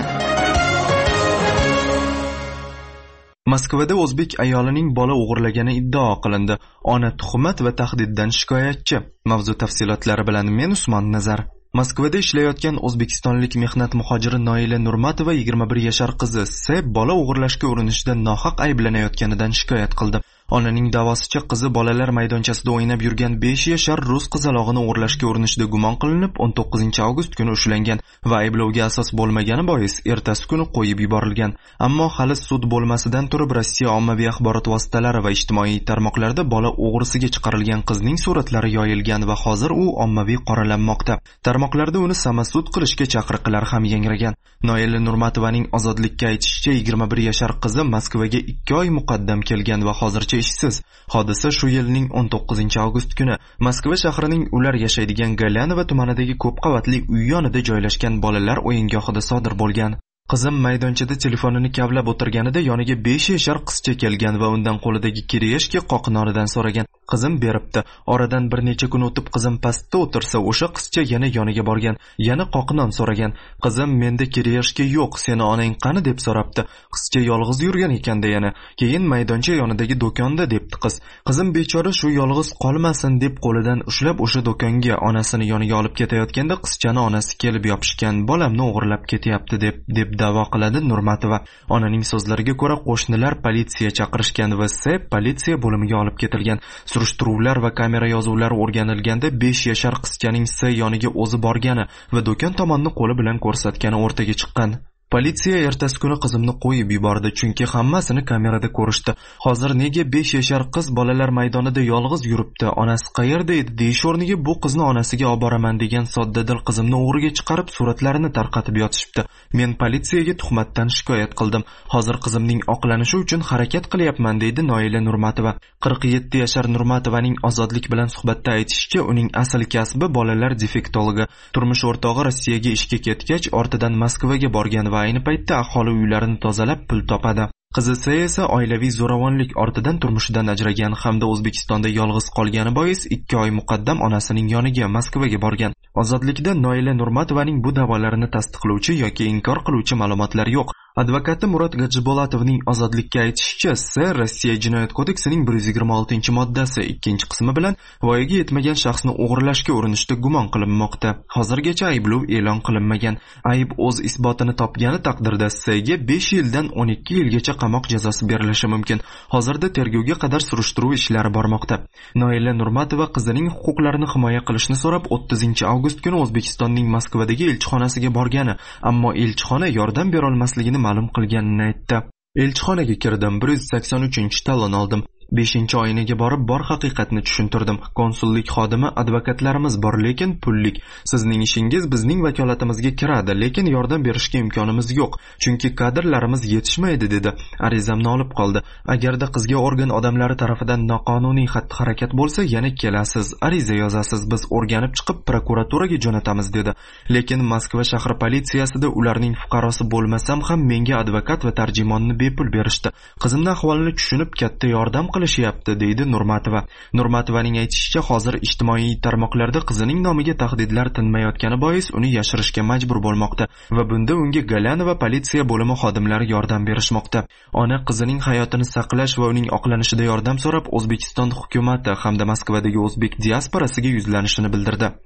Moskvada o'zbek ayolining bola o'g'irlagani iddao qilindi. Ona tuhmat va tahdiddan shikoyatchi. Mavzu tafsilotlari bilan men Usmon Nazar. Moskvada ishlayotgan o'zbekistonlik mehnat muhojiri Noila Nurmatova 21 yashar qizi S bola o'g'irlashga urinishda nohaq ayblanayotganidan shikoyat qildi. Onaning da'vosicha qizi bolalar maydonchasida o'ynab yurgan 5 yashar rus qizalog'ini o'g'irlashga urinishda gumon qilinib 19-avgust kuni ushlangan va ayblovga asos bo'lmagani bois ertasi kuni qo'yib yuborilgan. Ammo hali sud bo'lmasidan turib Rossiya ommaviy axborot vositalari va ijtimoiy tarmoqlarda bola o'g'risiga chiqarilgan qizning suratlari yoyilgan va hozir u ommaviy qoralanmoqda. Tarmoqlarda uni samasud qilishga chaqiriqlar ham yangragan. Noila Nurmatovaning Ozodlikka aytishicha 21 yashar qizi Moskvaga 2 oy muqaddam kelgan va hozircha ishsiz. Hodisa shu yilning 19-avgust kuni Moskva shahrining ular yashaydigan Galyanovo tumanidagi ko'p qavatli uy yonida joylashgan bolalar o'yingohida sodir bo'lgan. Qizim maydonchada telefonini kavlab o'tirganida yoniga 5 yashar qizcha kelgan va undan qo'lidagi kiriyeshka qoqnonidan so'ragan. Qizim beribdi. Oradan bir necha kun o'tib qizim pastda o'tirsa, o'sha qizcha yana yoniga borgan, yana qoqnon so'ragan. Qizim menda kiriyeshka yo'q, seni onang qani deb so'rabdi. Qizcha yolg'iz yurgan ekanda yana. Keyin maydoncha yonidagi do'konda debdi qiz. Qizim bechora shu yolg'iz qolmasin deb qo'lidan ushlab o'sha do'konga onasini yoniga olib ketayotganda qizchani onasi kelib yopishgan, bolamni o'g'irlab ketyapti deb da'vo qiladi Nurmatova. Onaning so'zlariga ko'ra qo'shnilar politsiya chaqirishgan va politsiya bo'limiga olib ketilgan. Surishtiruvlar va kamera yozuvlari o'rganilganda 5 yashar qizchaning yoniga o'zi borgani va do'kon tomonni qo'li bilan ko'rsatgani o'rtaga chiqqan. Politsiya ertasi kuni qizimni qo'yib yubordi, chunki hammasini kamerada ko'rishdi. Hozir nega 5 yashar qiz bolalar maydonida yolg'iz yuribdi? Onasi qayerda edi? Deyish o'rniga bu qizni onasiga olib boraman degan soddadil qizimni o'g'riga chiqarib suratlarini tarqatib yotishibdi. Men politsiyaga tuhmatdan shikoyat qildim. Hozir qizimning oqlanishi uchun harakat qilyapman deydi Noila Nurmatova. 47 yashar Nurmatovaning Ozodlik bilan suhbatda aytishicha, uning asl kasbi bolalar defektologi. Turmush o'rtog'i Rossiyaga ishga ketgach, ortidan Moskvaga borgan va ayni paytda aholi uylarini tozalab pul topadi. Qizi esa oilaviy zo'ravonlik ortidan turmushidan ajragan hamda O'zbekistonda yolg'iz qolgani bois 2 oy muqaddam onasining yoniga Moskvaga borgan. Ozodlikda Noila Nurmatovaning bu da'volarini tasdiqlovchi yoki inkor qiluvchi ma'lumotlar yo'q. Advokati Murod Gajibolatovning Ozodlikka aytishicha, Rossiya Jinoyat kodeksining 126-moddasi 2-qismi bilan voyaga yetmagan shaxsni o'g'irlashga urinishda gumon qilinmoqda. Hozirgacha ayblov e'lon qilinmagan. Ayb o'z isbotini topgani taqdirda ga 5 yildan 12 yilgacha qamoq jazosi berilishi mumkin. Hozirda tergovga qadar surishtiruv ishlari bormoqda. Noila Nurmatova qizining huquqlarini himoya qilishni so'rab 30-avgust kuni O'zbekistonning Moskvadagi elchixonasiga borgani, ammo elchixona yordam bera olmasligini ma'lum qilganini aytdi. Elchixonaga kirdim, 183-talon oldim. 5-oyinaga borib bor haqiqatni tushuntirdim. Konsullik xodimi advokatlarimiz bor, lekin pullik. Sizning ishingiz bizning vakolatimizga kiradi, lekin yordam berishga imkonimiz yo'q, chunki kadrlarimiz yetishmaydi dedi. Arizamni olib qoldi. Agarda qizga organ odamlari tarafidan noqonuniy xatti-harakat bo'lsa, yana kelasiz, ariza yozasiz, biz o'rganib chiqib prokuraturaga jo'natamiz dedi. Lekin Moskva shahri politsiyasida ularning fuqarosi bo'lmasam ham menga advokat va tarjimonni bepul berishdi. Qizimning ahvolini tushunib katta yordam qilishyapti deydi Nurmatova. Nurmatovaning aytishicha, hozir ijtimoiy tarmoqlarda qizining nomiga tahdidlar tinmayotgani bois uni yashirishga majbur bo'lmoqda va bunda unga Galyanovo politsiya bo'limi xodimlari yordam berishmoqda. Ona qizining hayotini saqlash va uning oqlanishida yordam so'rab O'zbekiston hukumati hamda Moskvadagi o'zbek diasporasiga yuzlanishini bildirdi.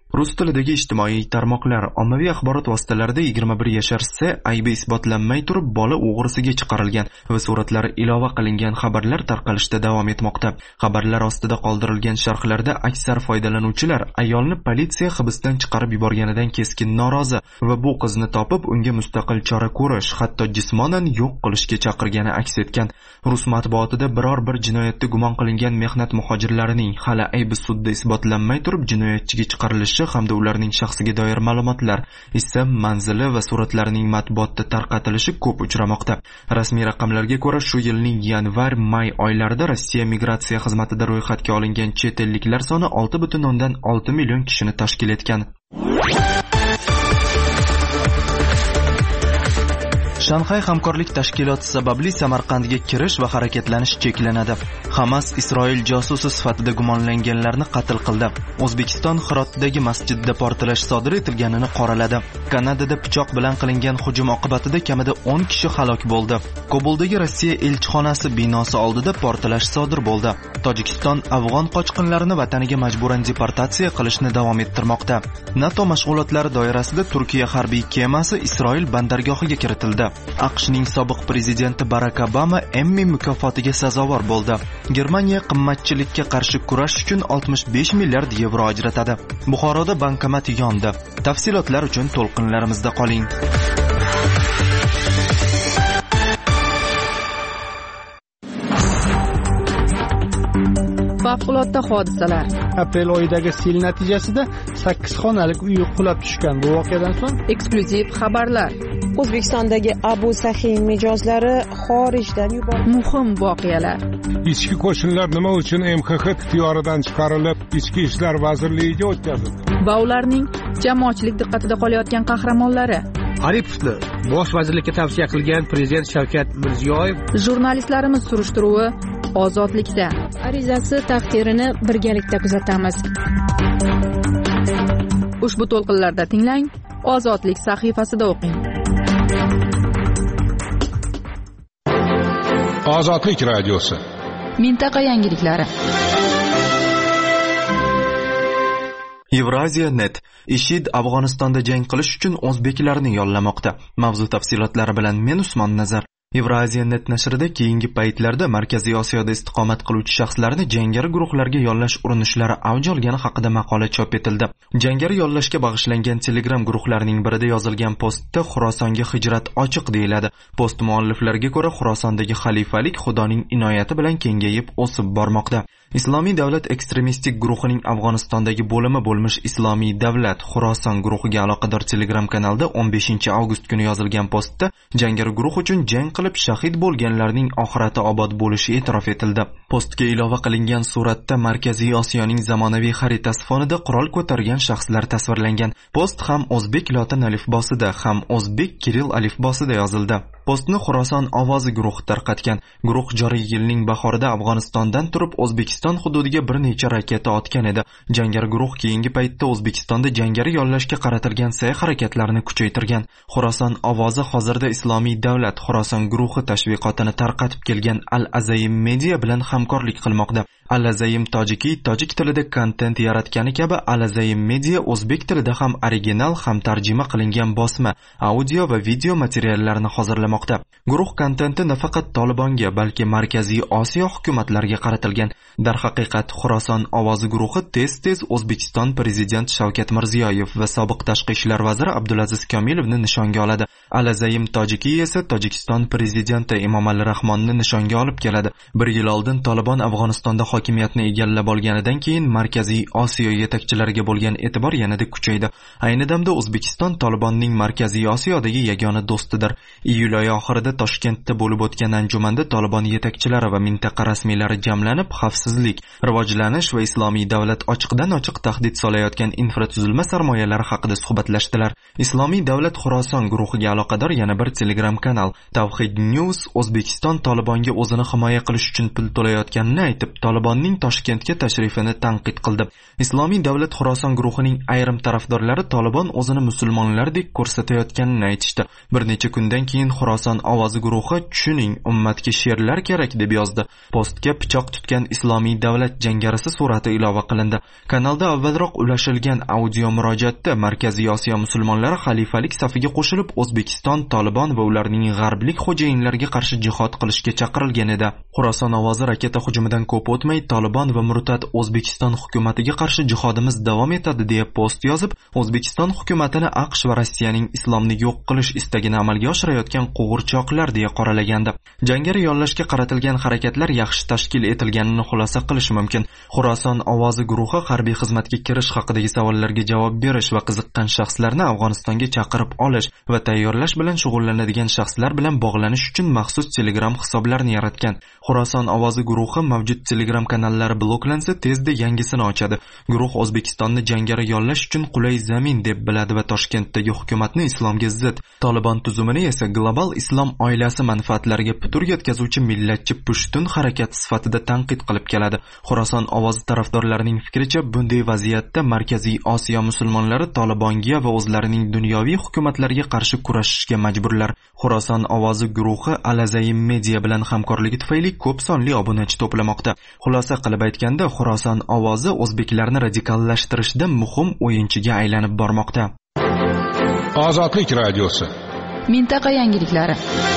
Rus tilidagi ijtimoiy tarmoqlar, ommaviy axborot vositalarida 21 yashar S aybi isbotlanmay turib bola o'g'risiga chiqarilgan va suratlari ilova qilingan xabarlar tarqalishda davom etmoqda. Xabarlar ostida qoldirilgan sharhlarda aksar foydalanuvchilar ayolni politsiya hibsdan chiqarib yuborganidan keskin norozi va bu qizni topib unga mustaqil chora ko'rish, hatto jismonan yo'q qilishga chaqirgani aks etgan. Rus matbuotida biror bir jinoyatda gumon qilingan mehnat muhojirlarining hali aybi sudda isbotlanmay turib jinoyatchiga chiqarilishi hamda ularning shaxsiga doir ma'lumotlar, ism, manzili va suratlarining matbuotda tarqatilishi ko'p uchramoqda. Rasmiy raqamlarga ko'ra, shu yilning yanvar-may oylarida Rossiya migratsiya xizmatida ro'yxatga olingan chet elliklar soni 6,6 million kishini tashkil etgan. Shanxay hamkorlik tashkiloti sababli Samarqandga kirish va harakatlanish cheklanadi. Hamas Isroil josusi sifatida gumonlanganlarni qatl qildi. O'zbekiston Hirotdagi masjidda portlash sodir etilganini qoraladi. Kanadada pichoq bilan qilingan hujum oqibatida kamida 10 kishi halok bo'ldi. Kobuldagi Rossiya elchixonasi binosi oldida portlash sodir bo'ldi. Tojikiston afg'on qochqinlarini vataniga majburan deportatsiya qilishni davom ettirmoqda. NATO mashg'ulotlari doirasida Turkiya harbiy kemasi Isroil bandargohiga kiritildi. AQShning sobiq prezidenti Barack Obama Emmy mukofotiga sazovor bo'ldi. Germaniya qimmatchilikka qarshi kurash uchun 65 milliard yevro ajratadi. Buxoroda bankomat yondi. Tafsilotlar uchun to'lqinlarimizda qoling. Favqulodda hodisalar. Aprel oyidagi sel natijasida 8 xonalik uy qulab tushgan. Bu voqeadan so'ng eksklyuziv xabarlar. O'zbekistondagi Abu Sahin mijozlari xorijdan yuborildi. Muhim voqealar. Ichki qo'shinlar nima uchun MXX ixtiyoridan chiqarilib, Ichki ishlar vazirligiga o'tkazildi? Va ularning jamoatchilik diqqatida qolayotgan qahramonlari. Aripovni bosh vazirlikka tavsiya qilgan prezident Shavkat Mirziyoyev. Jurnalistlarimiz surishtiruvi ozodlikda. Arizasi taqdirini birgalikda kuzatamiz. Ushbu to'lqinlarda tinglang, Ozodlik sahifasida o'qing. Ozodlik radiosi. Mintaqa yangiliklari. Evraziya.net IShID Afg'onistonda jang qilish uchun o'zbeklarni yollamoqda. Mavzu tafsilotlari bilan men Usmon Nazar. Evraziya.net nashrida keyingi paytlarda Markaziy Osiyoda istiqomat qiluvchi shaxslarni jangari guruhlarga yollash urinishlari avj olgani haqida maqola chop etildi. Jangari yollashga bag'ishlangan Telegram guruhlarining birida yozilgan postda Xurosonga hijrat ochiq deyiladi. Post mualliflariga ko'ra, Xurosondagi xalifalik Xudoning inoyati bilan kengayib o'sib bormoqda. Islomiy davlat ekstremistik guruhining Afg'onistondagi bo'limi bo'lmish Islomiy davlat Xuroson guruhiga aloqador Telegram kanalida 15 avgust kuni yozilgan postda jangari guruh uchun jang qilib shahid bo'lganlarning oxirati obod bo'lishi e'tirof etildi. Postga ilova qilingan suratda Markaziy Osiyoning zamonaviy xaritasi fonida qurol ko'targan shaxslar tasvirlangan. Post ham o'zbek lotin alifbosida, ham o'zbek kiril alifbosida yozildi. Postni Xuroson ovozi guruhi tarqatgan. Guruh joriy yilning bahorida Afg'onistondan turib O'zbekiston hududiga bir necha raketa otgan edi. Jangari guruh keyingi paytda O'zbekistonda jangari yollashga qaratilgan sa'y-harakatlarni kuchaytirgan. Xuroson ovozi hozirda Islomiy davlat Xuroson guruhi tashviqotini tarqatib kelgan Al-Azayim Media bilan hamkorlik qilmoqda. Al-Azayim tojik tilida kontent yaratgani kabi Al-Azayim Media o'zbek tilida ham original, ham tarjima qilingan bosma, audio va video materiallarni hozirlamoqda. Guruh kontenti nafaqat Tolibonga, balki Markaziy Osiyo hukumatlariga qaratilgan. Darhaqiqat, Xuroson ovozi guruhi tez-tez O'zbekiston prezidenti Shavkat Mirziyoyev va sobiq tashqi ishlar vaziri Abdulaziz Komilovni nishonga oladi. Al-Azayim Tojiki esa Tojikiston prezidenti Emomali Rahmonni nishonga olib keladi. Bir yil oldin Tolibon Afg'onistonda hokimiyatni egallab olganidan keyin Markaziy Osiyo yetakchilariga bo'lgan e'tibor yanada kuchaydi. Ayni damda O'zbekiston Tolibonning Markaziy Osiyodagi yagona do'stidir. Iyul oyi oxirida Toshkentda bo'lib o'tgan anjumanda Tolibon yetakchilari va mintaqa rasmiylari jamlanib, xavfsizlik, rivojlanish va islomiy davlat ochiqdan-ochiq tahdid solayotgan infratuzilma sarmoyalari haqida suhbatlashdilar. Islomiy davlat Xuroson guruhiga aloqador yana bir Telegram kanal Tawhid News O'zbekiston Tolibonga o'zini himoya qilish uchun pul to'layotganini aytib, Tolibon Tolibonning Toshkentga tashrifini tanqid qildi. Islomiy davlat Xuroson guruhining ayrim tarafdorlari Tolibon o'zini musulmonlardek ko'rsatayotganini aytishdi. Bir necha kundan keyin Xuroson ovozi guruhi "Tushuning, ummatga she'rlar kerak" deb yozdi. Postga pichoq tutgan Islomiy davlat jangarisi surati ilova qilindi. Kanalda avvalroq ulashilgan audio murojaatda Markaziy Osiyo musulmonlari xalifalik safiga qo'shilib O'zbekiston, Tolibon va ularning g'arblik xo'jayinlarga qarshi jihad qilishga chaqirilgan edi. Xuroson ovozi raketa hujumidan ko'p o'tmay Tolibon va murtad O'zbekiston hukumatiga qarshi jihodimiz davom etadi deya post yozib, O'zbekiston hukumatini AQSh va Rossiyaning islomni yo'q qilish istagini amalga oshirayotgan qo'g'irchoqlar deya qoralagandi. Jangari yollashga qaratilgan harakatlar yaxshi tashkil etilganini xulosa qilish mumkin. Xuroson ovozi guruhi harbiy xizmatga kirish haqidagi savollarga javob berish va qiziqqan shaxslarni Afg'onistonga chaqirib olish va tayyorlash bilan shug'ullanadigan shaxslar bilan bog'lanish uchun maxsus Telegram hisoblarini yaratgan. Xuroson ovozi guruhi mavjud Telegram kanallari bloklansa tezda yangisini ochadi. Guruh O'zbekistonni jangari yollash uchun qulay zamin deb biladi va Toshkentdagi hukumatni islomga zid, Tolibon tuzumini esa global islom oilasi manfaatlariga putur yetkazuvchi millatchi pushtun harakat sifatida tanqid qilib keladi. Xuroson ovozi tarafdorlarining fikricha, bunday vaziyatda Markaziy Osiyo musulmonlari Tolibonga va o'zlarining dunyoviy hukumatlarga qarshi kurashishga majburlar. Xuroson ovozi guruhi Al-Azayim Media bilan hamkorligi tufayli ko'p sonli obunachi to'plamoqda. Xulosa qilib aytganda, Xuroson ovozi o'zbeklarni radikallashtirishda muhim o'yinchiga aylanib bormoqda. Ozodlik radiosi. Mintaqa yangiliklari.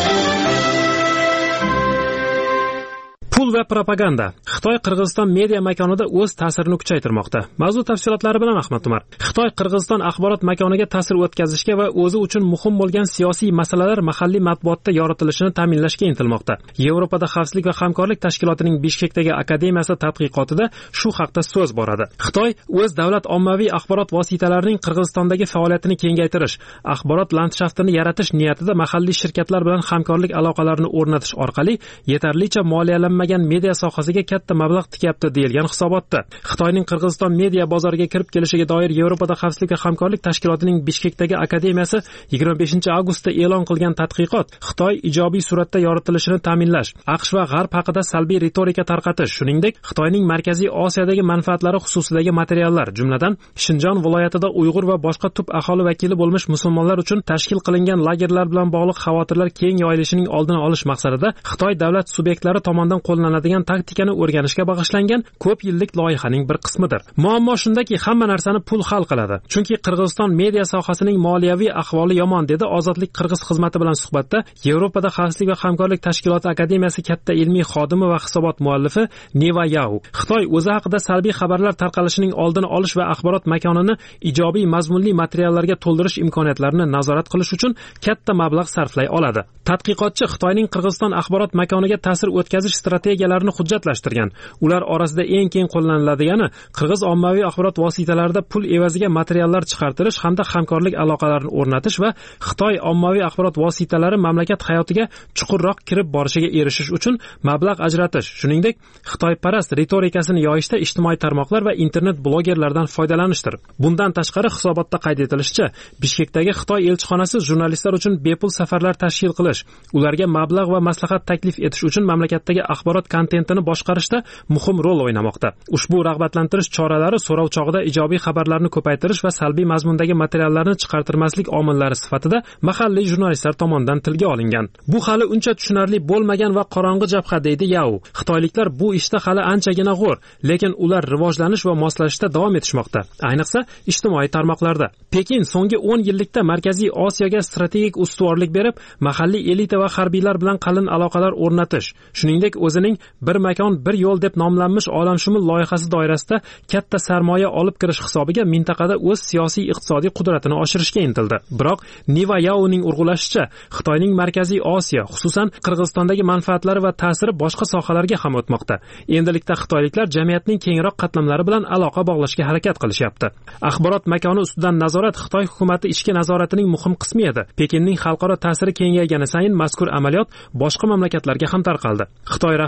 Pul va propaganda. Xitoy Qirg'iziston media makonida o'z ta'sirini kuchaytirmoqda. Mavzu tafsilotlari bilan Ahmad Umar. Xitoy Qirg'iziston axborot makoniga ta'sir o'tkazishga va o'zi uchun muhim bo'lgan siyosiy masalalar mahalliy matbuotda yoritilishini ta'minlashga intilmoqda. Yevropada xavfsizlik va hamkorlik tashkilotining Bishkekdagi akademiyasi tadqiqotida shu haqda so'z boradi. Xitoy o'z davlat ommaviy axborot vositalarining Qirg'izistondagi faoliyatini kengaytirish, axborot landshaftini yaratish niyatida mahalliy shirkatlar bilan hamkorlik aloqalarini o'rnatish orqali yetarlicha moliyalanmagan media sohasiga katta mablag' tikyapti deyilgan hisobotda. Xitoyning Qirg'iziston media bozoriga kirib kelishiga doir Yevropada xavfsizlik va hamkorlik tashkilotining Bishkekdagi akademiyasi 25-avgustda e'lon qilgan tadqiqot Xitoy ijobiy suratda yoritilishini ta'minlash, AQSh va G'arb haqida salbiy ritorika tarqatish, shuningdek Xitoyning Markaziy Osiyodagi manfaatlari xususidagi materiallar, jumladan Shinjon viloyatida Uyg'ur va boshqa tub aholi vakili bo'lmish musulmonlar uchun tashkil qilingan lagerlar bilan bog'liq xavotirlar keng yoyilishining oldini olish maqsadida Xitoy davlat subyektlari tomonidan qo'llanadigan taktikani o'rganishga bag'ishlangan ko'p yillik loyihaning bir qismidir. Muammo shundaki, hamma narsani pul hal qiladi. Chunki Qirg'iziston media sohasining moliyaviy ahvoli yomon, dedi Ozodlik Qirg'iz xizmati bilan suhbatda Yevropada xavfsizlik va hamkorlik tashkiloti akademiyasi katta ilmiy xodimi va hisobot muallifi Neva Yao. Xitoy o'zi haqida salbiy xabarlar tarqalishining oldini olish va axborot makonini ijobiy mazmunli materiallarga to'ldirish imkoniyatlarini nazorat qilish uchun katta mablag' sarflay oladi. Tadqiqotchi Xitoyning Qirg'iziston axborot makoniga ta'sir o'tkazish strategiyalarini hujjatlashtirgan. Ular orasida eng keng qo'llaniladigani qirg'iz ommaviy axborot vositalarida pul evaziga materiallar chiqartirish hamda hamkorlik aloqalarini o'rnatish va Xitoy ommaviy axborot vositalari mamlakat hayotiga chuqurroq kirib borishiga erishish uchun mablag' ajratish, shuningdek Xitoyparast ritorikasini yoyishda ijtimoiy tarmoqlar va internet blogerlardan foydalanishdir. Bundan tashqari hisobotda qayd etilishicha, Bishkekdagi Xitoy elchixonasi jurnalistlar uchun bepul safarlar tashkil qilish, ularga mablag' va maslahat taklif etish uchun mamlakatdagi axborot kontentini boshqarishda muhim rol o'ynamoqda. Ushbu rag'batlantirish choralari so'rov chog'ida ijobiy xabarlarni ko'paytirish va salbiy mazmundagi materiallarni chiqartirmaslik omillari sifatida mahalliy jurnalistlar tomonidan tilga olingan. Bu hali uncha tushunarli bo'lmagan va qorong'i jabha, deydi Yao. Xitoyliklar bu ishda hali anchagina g'o'r, lekin ular rivojlanish va moslashishda davom etishmoqda, ayniqsa ijtimoiy tarmoqlarda. Pekin so'nggi 10 yillikda Markaziy Osiyoga strategik ustuvorlik berib, mahalliy elita va harbiylar bilan qalin aloqalar o'rnatish, shuningdek o'zining bir makon bir yo'l deb nomlanmish olamshumul loyihasi doirasida katta sarmoya olib kirish hisobiga mintaqada o'z siyosiy iqtisodiy qudratini oshirishga intildi. Biroq Neva Yaoning urg'ulashicha, Xitoyning Markaziy Osiyo, xususan Qirg'izistondagi manfaatlari va ta'siri boshqa sohalarga ham o'tmoqda. Endilikda xitoyliklar jamiyatning kengroq qatlamlari bilan aloqa bog'lashga harakat qilishyapti. Axborot makoni ustidan nazorat Xitoy hukumati ichki nazoratining muhim qismi edi. Pekinning xalqaro ta'siri kengaygani sayin mazkur amaliyot boshqa mamlakatlarga ham tarqaldi. Xitoy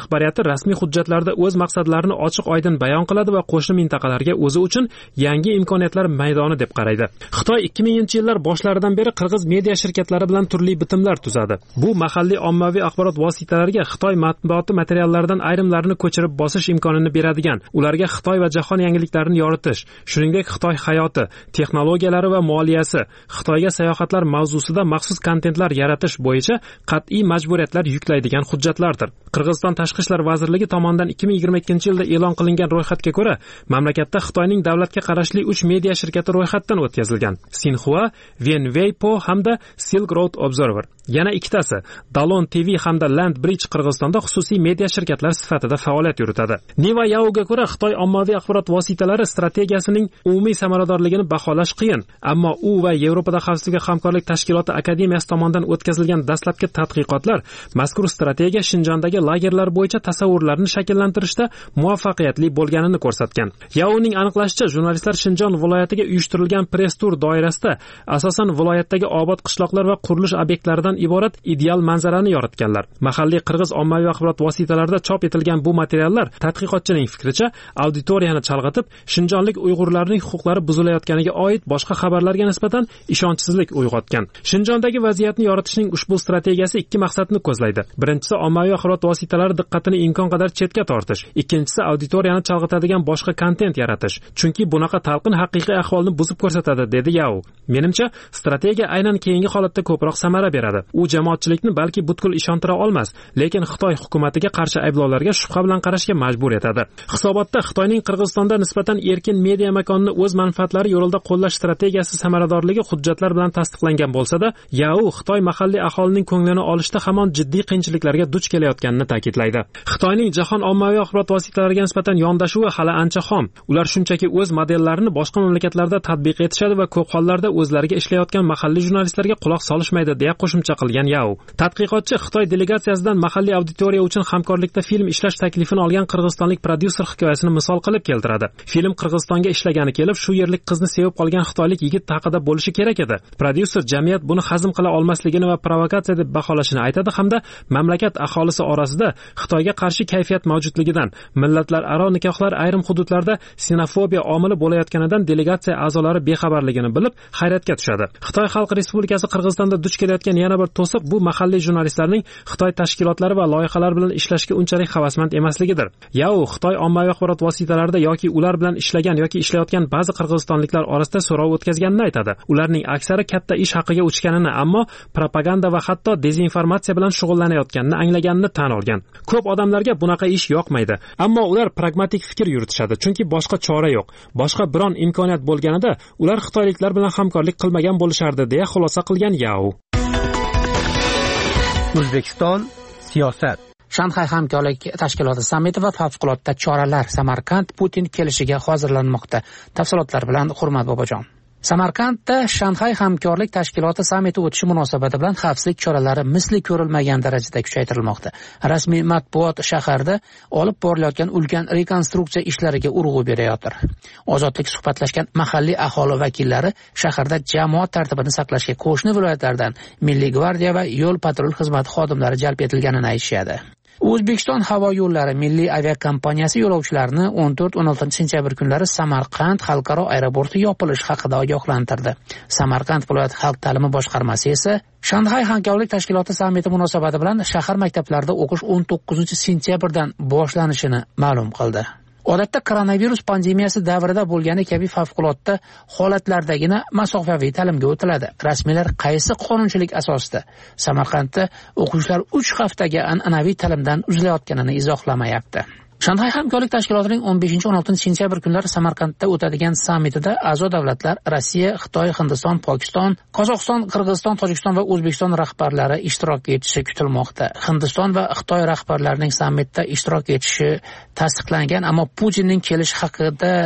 rahbariyati rasmiy hujjatlarda o'z maqsadlarini ochiq-oydin bayon qiladi va qo'shni mintaqalarga o'zi uchun yangi imkoniyatlar maydoni deb qaraydi. Xitoy 2000-yillar boshlaridan beri qirg'iz media shirkatlari bilan turli bitimlar tuzadi. Bu mahalliy ommaviy axborot vositalariga Xitoy matbuoti materiallaridan ayrimlarini ko'chirib bosish imkonini beradigan, ularga Xitoy va jahon yangiliklarini yoritish, shuningdek Xitoy hayoti, texnologiyalari va moliyasi, Xitoyga sayohatlar mavzusida maxsus kontentlar yaratish bo'yicha qat'iy majburiyatlar yuklaydigan hujjatlardir. Qirg'iziston Tashqi ishlar vazirligi tomonidan 2022-yilda e'lon qilingan ro'yxatga ko'ra, mamlakatda Xitoyning davlatga qarashli 3 media shirkati ro'yxatdan o'tkazilgan: Xinhua, Wenweipo hamda Silk Road Observer. Yana ikkitasi, Dalon TV hamda Land Bridge Qirg'izistonda xususiy media shirkatlar sifatida faoliyat yuritadi. Niva Yaoga ko'ra, Xitoy ommaviy axborot vositalari strategiyasining umumiy samaradorligini baholash qiyin, ammo u va Yevropada xavfsizlik hamkorlik tashkiloti akademiyasi tomonidan o'tkazilgan dastlabki tadqiqotlar mazkur strategiya Shinjondagi lagerlar bo'yicha tasavvurlarni shakllantirishda muvaffaqiyatli bo'lganini ko'rsatgan. Yaoning aniqlashicha, jurnalistlar Shinjon viloyatiga uyushtirilgan press tur doirasida asosan viloyatdagi obod qishloqlar va qurilish obyektlaridan iborat ideal manzarani yoritganlar. Mahalliy qirg'iz ommaviy axborot vositalarida chop etilgan bu materiallar tadqiqotchining fikricha auditoriyani chalg'itib, shinjonlik uyg'urlarning huquqlari buzilayotganiga oid boshqa xabarlarga nisbatan ishonchsizlik uyg'otgan. Shinjondagi vaziyatni yoritishning ushbu strategiyasi ikki maqsadni ko'zlaydi. Birinchisi, ommaviy axborot vositalari diqqatini imkon qadar chetga tortish. Ikkinchisi, auditoriyani chalg'itadigan boshqa kontent yaratish. Chunki bunaqa talqin haqiqiy ahvolni buzib ko'rsatadi, dedi Yao. Menimcha, strategiya aynan keyingi holatda ko'proq samara beradi. U jamoatchilikni balki butkul ishontira olmas, lekin Xitoy hukumatiga qarshi ayblovlarga shubha bilan qarashga majbur etadi. Hisobotda Xitoyning Qirg'izistonda nisbatan erkin media makonini o'z manfaatlari yo'lida qo'llash strategiyasi samaradorligi hujjatlar bilan tasdiqlangan bo'lsa-da, Yao Xitoy mahalliy aholining ko'nglini olishda hamon jiddiy qiyinchiliklarga duch kelayotganini ta'kidlaydi. Xitoyning jahon ommaviy axborot vositalariga nisbatan yondashuvi hali ancha xom. Ular shunchaki o'z modellarini boshqa mamlakatlarda tatbiq etishadi va ko'p hollarda o'zlariga ishlayotgan mahalliy jurnalistlarga quloq solishmaydi, deya qo'shimcha qilgan Yao. Tadqiqotchi Xitoy delegatsiyasidan mahalliy auditoriya uchun hamkorlikda film ishlash taklifini olgan qirg'izistonlik prodyuser hikoyasini misol qilib keltiradi. Film Qirg'izistonga ishlagani kelib, shu yerlik qizni sevib qolgan xitoylik yigit haqida bo'lishi kerak edi. Prodyuser jamiyat buni hazm qila olmasligini va provokatsiya deb baholashini aytadi hamda mamlakat aholisi orasida Xitoyga qarshi kayfiyat mavjudligidan, millatlararo nikohlar ayrim hududlarda sinofobiya omili bo'layotganidan delegatsiya a'zolari bexabarligini bilib hayratga tushadi. Xitoy Xalq Respublikasi Qirg'izistonda duch kelayotgan yana bir to'siq bu mahalliy jurnalistlarning Xitoy tashkilotlari va loyihalar bilan ishlashga unchalik havasmand emasligidir. Yao Xitoy ommaviy axborot vositalarida yoki ular bilan ishlagan yoki ishlayotgan ba'zi qirg'izistonliklar orasida so'rov o'tkazganini aytadi. Ularning aksari katta ish haqiga uchganini, ammo propaganda va hatto dezinformatsiya bilan shug'ullanayotganini anglaganini tan olgan. Ko'p odamlarga bunaqa ish yoqmaydi, ammo ular pragmatik fikr yuritishadi, chunki boshqa chora yo'q. Boshqa biron imkoniyat bo'lganida ular xitoyliklar bilan hamkorlik qilmagan bo'lishardi, deya xulosa qilgan Yao. O'zbekiston siyosat. Shanxay hamkorlik tashkiloti sammiti va favqulodda choralar. Samarqand Putin kelishiga hozirlanmoqda. Tafsilotlar bilan Hurmat Bobojon. Samarqandda Shanxay hamkorlik tashkiloti sammiti o'tishi munosabati bilan xavfsizlik choralari misli ko'rilmagan darajada kuchaytirilmoqda. Rasmiy matbuot shaharda olib borilayotgan ulkan rekonstruksiya ishlariga urg'u berayotir. Ozodlik suhbatlashgan mahalliy aholi vakillari shaharda jamoat tartibini saqlashga qo'shni viloyatlardan Milliy gvardiya va yo'l patrul xizmati xodimlari jalb etilganini aytishadi. O'zbekiston havo yo'llari milliy aviakompaniyasi yo'lovchilarni 14-16 sentyabr kunlari Samarqand xalqaro aeroporti yopilishi haqida ogohlantirdi. Samarqand viloyat xalq ta'limi boshqarmasi esa Shanxay hamkorlik tashkiloti sammiti munosabati bilan shahar maktablarida o'qish 19-sentyabrdan boshlanishini ma'lum qildi. Odatda koronavirus pandemiyasi davrida bo'lgani kabi favqulodda holatlardagina masofaviy ta'limga o'tiladi. Rasmiylar qaysi qonunchilik asosida Samarqandda o'quvchilar 3 haftaga an'anaviy ta'limdan uzilayotganini izohlamayapti. Shanxay hamkorlik tashkilotining 15-16 sentyabr kunlari Samarqandda o'tadigan sammitida a'zo davlatlar Rossiya, Xitoy, Hindiston, Pokiston, Qozog'iston, Qirg'iziston, Tojikiston va O'zbekiston rahbarlari ishtirok etishi kutilmoqda. Hindiston va Xitoy rahbarlarining sammitda ishtirok etishi tasdiqlangan, ammo Putinning kelishi haqida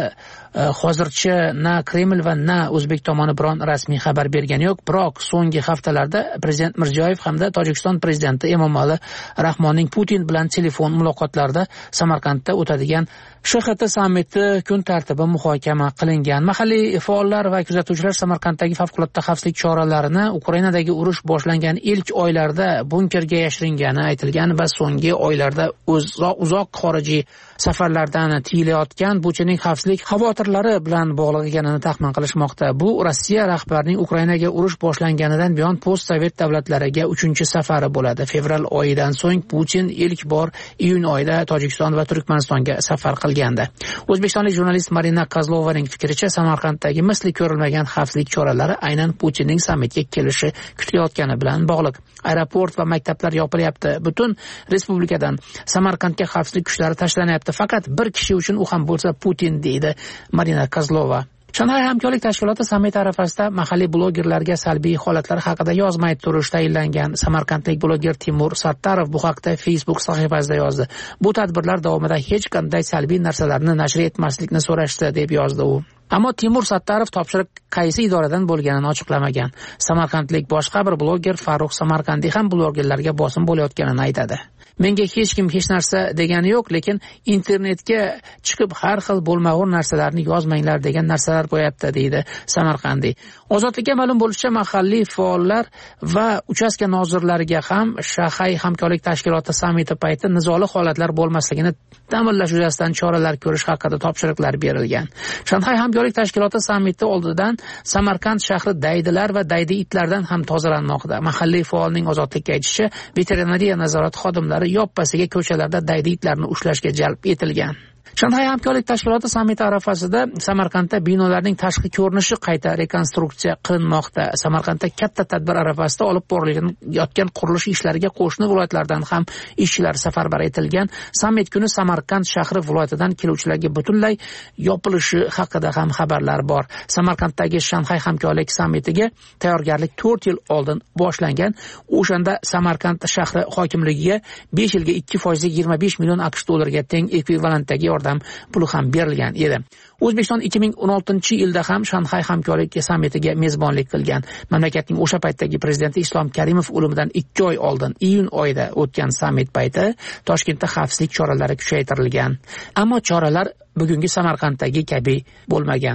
hozircha na Kreml va na O'zbek tomoni biron rasmiy xabar bergani yo'q. Biroq so'nggi haftalarda prezident Mirziyoyev hamda Tojikiston prezidenti Emomali Rahmonning Putin bilan telefon muloqotlarida Samarqandda o'tadigan SHT sammiti kun tartibi muhokama qilingan. Mahalliy faollar va kuzatuvchilar Samarqanddagi favqulodda xavfsizlik choralarini Ukrainadagi urush boshlangan ilk oylarda bunkerga yashiringani aytilgan va so'nggi oylarda uzoq xorijiy safarlardan tiyilayotgan Putinning xavfsizlik xavotirlari bilan bog'liq ekanini taxmin qilishmoqda. Bu Rossiya rahbarining Ukrainaga urush boshlanganidan buyon postsovet davlatlariga 3-safari bo'ladi. Fevral oyidan so'ng Putin ilk bor iyun oyida Tojikiston va Turkmanistonga safar qilgandi. O'zbekistonlik jurnalist Marina Kozlovaning fikricha, Samarqanddagi misli ko'rilmagan xavfsizlik choralari aynan Putinning sammitga kelishi kutilayotgani bilan bog'liq. Aeroport va maktablar yopilyapti. Butun respublikadan Samarqandga xavfsizlik kuchlari tashlanyapti. Faqat bir kishi uchun u ham bo'lsa Putin, deydi Marina Kozlova. Shanxay hamkorlik tashkiloti sammit arafasida mahalliy blogerlarga salbiy holatlar haqida yozmay turish tayinlangan. Samarqandlik bloger Timur Sattarov bu haqda Facebook sahifasida yozdi. Bu tadbirlar davomida hech qanday salbiy narsalarni nashr etmaslikni so'rashdi, deb yozdi u. Ammo Timur Sattarov topshiriq qaysi idoradan bo'lganini ochiqlamagan. Samarqandlik boshqa bir bloger Farruh Samarqandi ham blogerlarga bosim bo'layotganini aytadi. Menga hech kim hech narsa degani yo'q, lekin internetga chiqib har xil bo'lmag'ur narsalarni yozmanglar degan narsalar bo'lyapti, deydi Samarqandi. Ozodlikka ma'lum bo'lishicha, mahalliy faollar va uchastka nozirlariga ham Shanxay hamkorlik tashkiloti sammiti payti nizoli holatlar bo'lmasligini ta'minlash yuzasidan choralar ko'rish haqida topshiriqlar berilgan. Shanxay hamkorlik tashkiloti sammiti oldidan Samarqand shahri daydilar va daydi itlardan ham tozalanmoqda. Mahalliy faolning ozodlikka aytishicha, veterinariya nazorat xodimlari yoppasiga ko'chalarda daydi itlarni ushlashga jalb etilgan. Shanxay hamkorlik tashkiloti sammiti arafasida Samarqandda binolarning tashqi ko'rinishi qayta rekonstruksiya qilinmoqda. Samarqandda katta tadbir arafasida olib borilayotgan qurilish ishlariga qo'shni viloyatlardan ham ishchilar safarbar etilgan. Sammit kuni Samarqand shahri viloyatidan keluvchilarga butunlay yopilishi haqida ham xabarlar bor. Samarqanddagi Shanxay hamkorlik sammitiga tayyorgarlik 4 yil oldin boshlangan. O'shanda Samarqand shahri hokimligiga 5 yilga 2% 25 million AQSh dollariga teng ekvivalentdagi yordam puli ham berilgan edi. O'zbekiston 2016-yilda ham Shanxay hamkorlik sammitiga mezbonlik qilgan. Mamlakatning o'sha paytdagi prezidenti Islom Karimov o'limidan 2 oy oldin, iyun oyida o'tgan sammit payti Toshkentda xavfsizlik choralari kuchaytirilgan. Ammo choralar bugungi Samarqanddagi kabi bo'lmagan.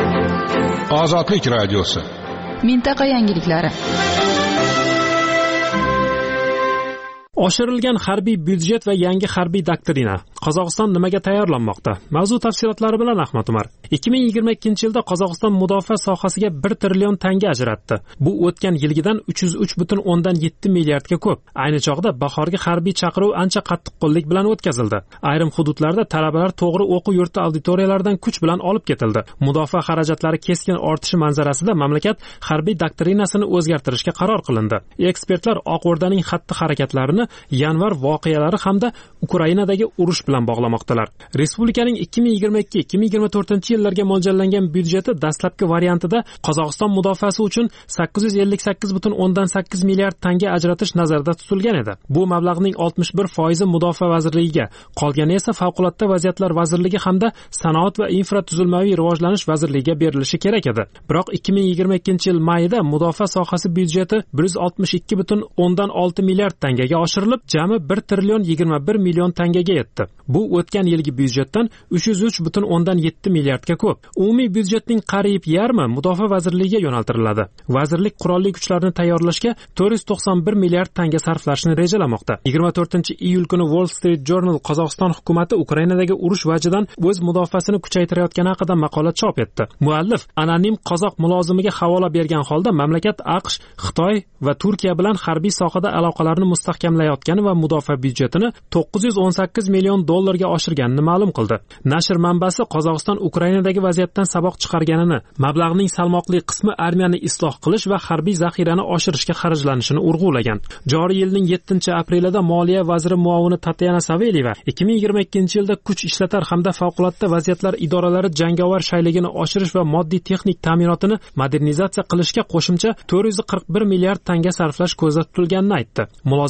Ozodlik radiosi. Mintaqa yangiliklari. Oshirilgan harbiy byudjet va yangi harbiy doktrina. Qozog'iston nimaga tayyorlanmoqda? Mavzu tafsilotlari bilan Ahmad Umar. 2022-yilda Qozog'iston mudofaa sohasiga 1 trillion tanga ajratdi. Bu o'tgan yilgidan 303,7 milliardga ko'p. Ayni chog'da bahorgi harbiy chaqiruv ancha qattiqqo'llik bilan o'tkazildi. Ayrim hududlarda talabalar to'g'ri o'quv yurti auditoriyalaridan kuch bilan olib ketildi. Mudofaa xarajatlari keskin ortishi manzarasida mamlakat harbiy doktrinasini o'zgartirishga qaror qilindi. Ekspertlar Oq O'rdaning xatti-harakatlarini yanvar voqealari hamda Ukrainadagi urush bilan bog'lamoqdalar. Respublikaning 2022-2024-yillarga mo'ljallangan byudjeti dastlabki variantida Qozog'iston mudofaasi uchun 858,8 milliard tanga ajratish nazarda tutilgan edi. Bu mablag'ning 61% mudofaa vazirligiga, qolgani esa favqulodda vaziyatlar vazirligi hamda sanoat va infratuzilmaviy rivojlanish vazirligiga berilishi kerak edi. Biroq 2022-yil mayida mudofaa sohasi byudjeti 162,6 milliard tangaga oshirilib, jami 1 trillion 21 million tangaga yetdi. Bu o'tgan yilgi byudjetdan 303,7 milliardga ko'p. Umumiy byudjetning qariyb yarmi mudofaa vazirligiga yo'naltiriladi. Vazirlik qurolli kuchlarni tayyorlashga 491 milliard tanga sarflashni rejalamoqda. 24-iyul kuni Wall Street Journal Qozog'iston hukumatı Ukrainadagi urush vajidan o'z mudofaasini kuchaytirayotgani haqida maqola chop etdi. Muallif anonim qozoq mulozimiga havola bergan holda mamlakat AQSh, Xitoy va Turkiya bilan harbiy sohada aloqalarni mustahkamlayotgani va mudofaa byudjetini 918 million dollarga oshirganini ma'lum qildi. Nashr manbasi Qozog'iston Ukrainadagi vaziyatdan saboq chiqarganini, mablag'ning salmoqli qismi armiyani isloh qilish va harbiy zaxirani oshirishga xarajlanishini urg'ulagan. Joriy yilning 7-aprelida Moliya vaziri muovini Tatyana Savelyeva 2022-yilda kuch ishlatar hamda favqulodda vaziyatlar idoralari jangovar shayligini oshirish va moddiy texnik ta'minotini modernizatsiya qilishga qo'shimcha 441 milliard tanga sarflash ko'zda tutilganini aytdi. Mulozimaga ko'ra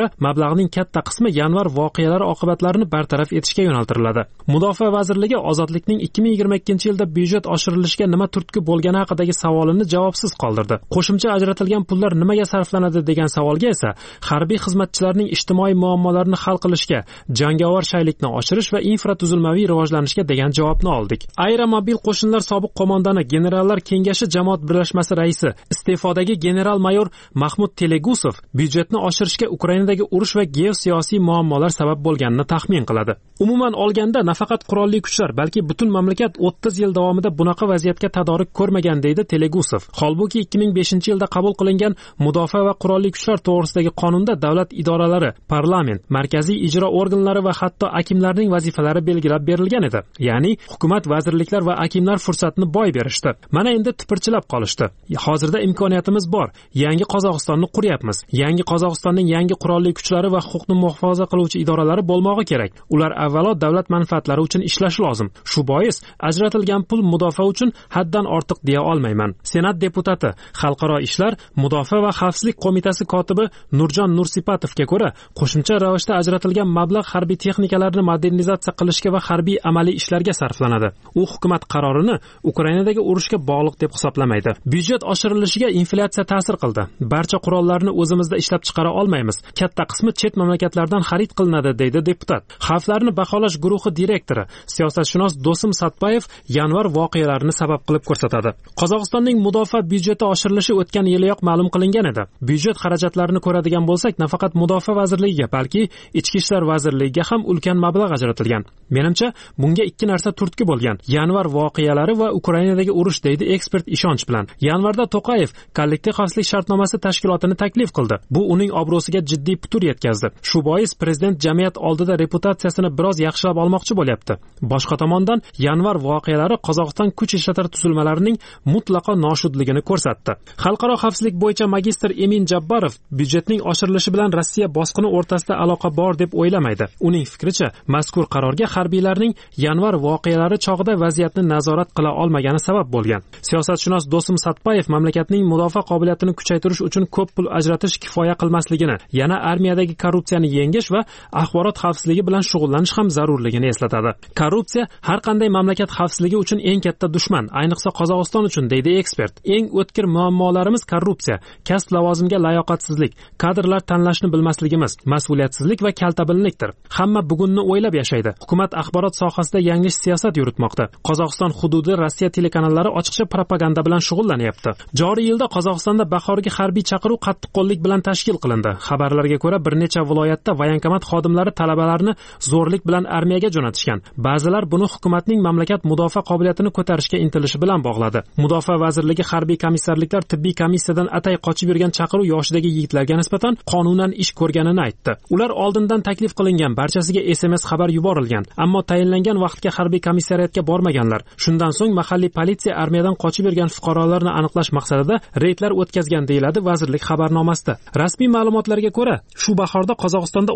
ko'ra, mablag'ning katta qismi yanvar voqealari oqibatlarini bartaraf etishga yo'naltiriladi. Mudofaa vazirligi ozodlikning 2022-yilda byudjet oshirilishiga nima turtki bo'lgani haqidagi savolini javobsiz qoldirdi. Qo'shimcha ajratilgan pullar nimaga sarflanadi degan savolga esa harbiy xizmatchilarning ijtimoiy muammolarini hal qilishga, jangovar shaylikni oshirish va infratuzilmaviy rivojlanishga degan javobni oldik. Aeromobil qo'shinlar sobiq qo'mondoni Generallar kengashi jamoat birlashmasi raisi iste'fodagi general-mayor Mahmud Telegusov byudjetni oshirishga Ukrainadagi urush va geosiyosiy muammolar sabab bo'lganini taxmin qiladi. Umuman olganda nafaqat qurolli kuchlar, balki butun mamlakat 30 yil davomida bunaqa vaziyatga tadorik ko'rmagan deydi Telegusov. Holbuki 2005-yilda qabul qilingan mudofaa va qurolli kuchlar to'g'risidagi qonunda davlat idoralari, parlament, markaziy ijro organlari va hatto akimlarning vazifalari belgilab berilgan edi. Ya'ni hukumat, vazirliklar va akimlar fursatni boy berishdi. Mana endi tipirchilab qolishdi. Hozirda imkoniyatimiz bor. Yangi Qozog'istonni quryapmiz. Yangi Qozog'istonning yangi qurolli kuchlari va huquqni muhofaza qiluvchi idoralari bo'lmog'i kerak. Ular avvalo davlat manfaatlari uchun ishlashi lozim. Shu bois ajratilgan pul mudofaa uchun haddan ortiq deya olmayman. Senat deputati, Xalqaro ishlar, mudofaa va xavfsizlik qo'mitasi kotibi Nurjon Nursipatovga ko'ra, qo'shimcha ravishda ajratilgan mablag' harbiy texnikalarni modernizatsiya qilishga va harbiy amaliy ishlarga sarflanadi. U hukumat qarorini Ukrainadagi urushga bog'liq deb hisoblamaydi. Byudjet oshirilishiga inflyatsiya ta'sir qildi. Barcha qurollarni o'zimizda ishlab chiqara olmaymiz. Katta qismi chet mamlakatlardan xarid qilinadi, deydi deputat. Xavflarni baholash guruhi direktori, siyosatshunos Do'sim Satpayev yanvar voqealarini sabab qilib ko'rsatadi. Qozog'istonning mudofaa byudjeti oshirilishi o'tgan yiliyoq ma'lum qilingan edi. Byudjet xarajatlarini ko'radigan bo'lsak, nafaqat mudofaa vazirligiga, balki ichki ishlar vazirligiga ham ulkan mablag' ajratilgan. Menimcha, bunga ikki narsa turtki bo'lgan: yanvar voqealari va Ukrainadagi urush, deydi ekspert ishonch bilan. Yanvarda To'qayev kollektiv xavfsizlik shartnomasi tashkilotini taklif qildi. Bu uning obro'siga jiddiy putur yetkazdi. Shu bois prezident jamiyat oldida reputatsiyasini biroz yaxshilab olmoqchi bo'lyapti. Boshqa tomondan, yanvar voqealari Qozog'iston kuch ishlatar tuzilmalarining mutlaqo noshudligini ko'rsatdi. Xalqaro xavfsizlik bo'yicha magistr Emin Jabbarov byudjetning oshirilishi bilan Rossiya bosqini o'rtasida aloqa bor deb o'ylamaydi. Uning fikricha, mazkur qarorga harbiylarning yanvar voqealari chog'ida vaziyatni nazorat qila olmagani sabab bo'lgan. Siyosatshunos Do'sim Satpayev mamlakatning mudofaa qobiliyatini kuchaytirish uchun ko'p pul ajratish kifoya qilmasligini, yana armiyadagi korrupsiyani yengish va axborot xavfsizligi bilan shug'ullanish ham zarurligini eslatadi. Korrupsiya har qanday mamlakat xavfsizligi uchun eng katta dushman, ayniqsa Qozog'iston uchun, deydi ekspert. Eng o'tkir muammolarimiz korrupsiya, kasb lavozimga layoqatsizlik, kadrlar tanlashni bilmasligimiz, mas'uliyatsizlik va kaltabinlikdir. Hamma bugunni o'ylab yashaydi. Hukumat axborot sohasida yanglish siyosat yuritmoqda. Qozog'iston hududi Rossiya telekanallari ochiqcha propaganda bilan shug'ullanyapti. Joriy yilda Qozog'istonda bahorgi harbiy chaqiruv qattiqqo'llik bilan tashkil qilindi. Xabarlarga ko'ra, bir necha viloyatda voyankomat xodimlari talabalarni zo'rlik bilan armiyaga jo'natishgan. Ba'zilar buni hukumatning mamlakat mudofaa qobiliyatini ko'tarishga intilishi bilan bog'ladi. Mudofaa vazirligi harbiy komissarliklar tibbiy komissiyadan atay qochib yurgan chaqiruv yoshidagi yigitlarga nisbatan qonunan ish ko'rganini aytdi. Ular oldindan taklif qilingan, barchasiga SMS xabar yuborilgan, ammo tayinlangan vaqtga harbiy komissariyatga bormaganlar. Shundan so'ng mahalliy politsiya armiyadan qochib yurgan fuqarolarni aniqlash maqsadida reydlar o'tkazgan, deyiladi vazirlik xabarnomasida. Rasmiy ma'lumotlarga ko'ra, shu bahorda Qozog'istonda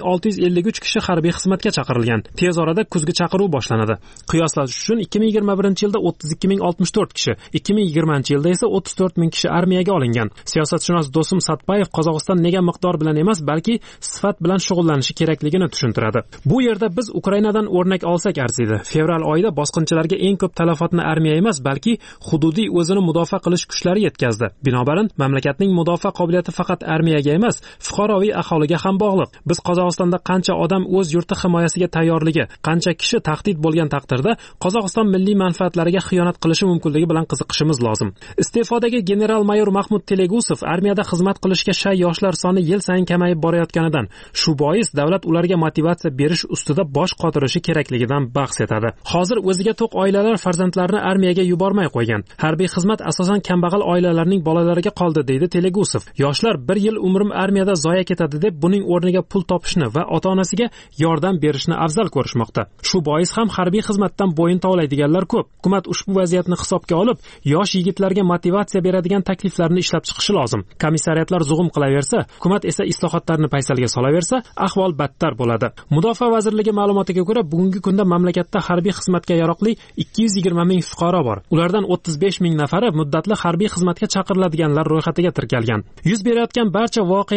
16653 kishi harbiy xizmatga chaqirilgan. Tez orada kuzgi chaqiruv boshlanadi. Qiyoslash uchun 2021-yilda 32064 kishi, 2020-yilda esa 34000 kishi armiyaga olingan. Siyosatshunos Do'sim Satpayev Qozog'iston nega miqdor bilan emas, balki sifat bilan shug'ullanishi kerakligini tushuntiradi. Bu yerda biz Ukrainadan o'rnak olsak arziydi. Fevral oyida bosqinchilarga eng ko'p talafotni armiya emas, balki hududiy o'zini mudofaa qilish kuchlari yetkazdi. Binobarin, mamlakatning mudofaa qobiliyati faqat armiyaga emas, fuqaroviy aholiga ham bog'liq. Biz Qozog'istonda qancha odam o'z yurti himoyasiga tayyorligi, qancha kishi tahdid bo'lgan taqdirda Qozog'iston milliy manfaatlariga xiyonat qilishi mumkinligi bilan qiziqishimiz lozim. Iste'fodagi general-mayor Mahmud Telegusov armiyada xizmat qilishga shay yoshlar soni yil sayin kamayib borayotganidan, shu bois davlat ularga motivatsiya berish ustida bosh qotirishi kerakligidan bahs etadi. Hozir o'ziga to'q oilalar farzandlarini armiyaga yubormay qo'ygan. Harbiy xizmat asosan kambag'al oilalarning bolalariga qoldi, deydi Telegusov. Yoshlar bir yil umrim armiyada zoya ketadi deb buning o'rniga pul topishni va ota-onasiga yordam berishni afzal ko'rishmoqda. Shu bois ham harbiy xizmatdan bo'yin tovlaydiganlar ko'p. Hukumat ushbu vaziyatni hisobga olib, yosh yigitlarga motivatsiya beradigan takliflarni ishlab chiqishi lozim. Komissariyatlar zug'um qilaversa, hukumat esa islohotlarni paysalga solaversa, ahvol battar bo'ladi. Mudofaa vazirligi ma'lumotiga ko'ra, bugungi kunda mamlakatda harbiy xizmatga yaroqli 220 ming fuqaro bor. Ulardan 35 ming nafari muddatli harbiy xizmatga chaqiriladiganlar ro'yxatiga tirkalgan. Yuz berayotgan barcha voqealar manzarasi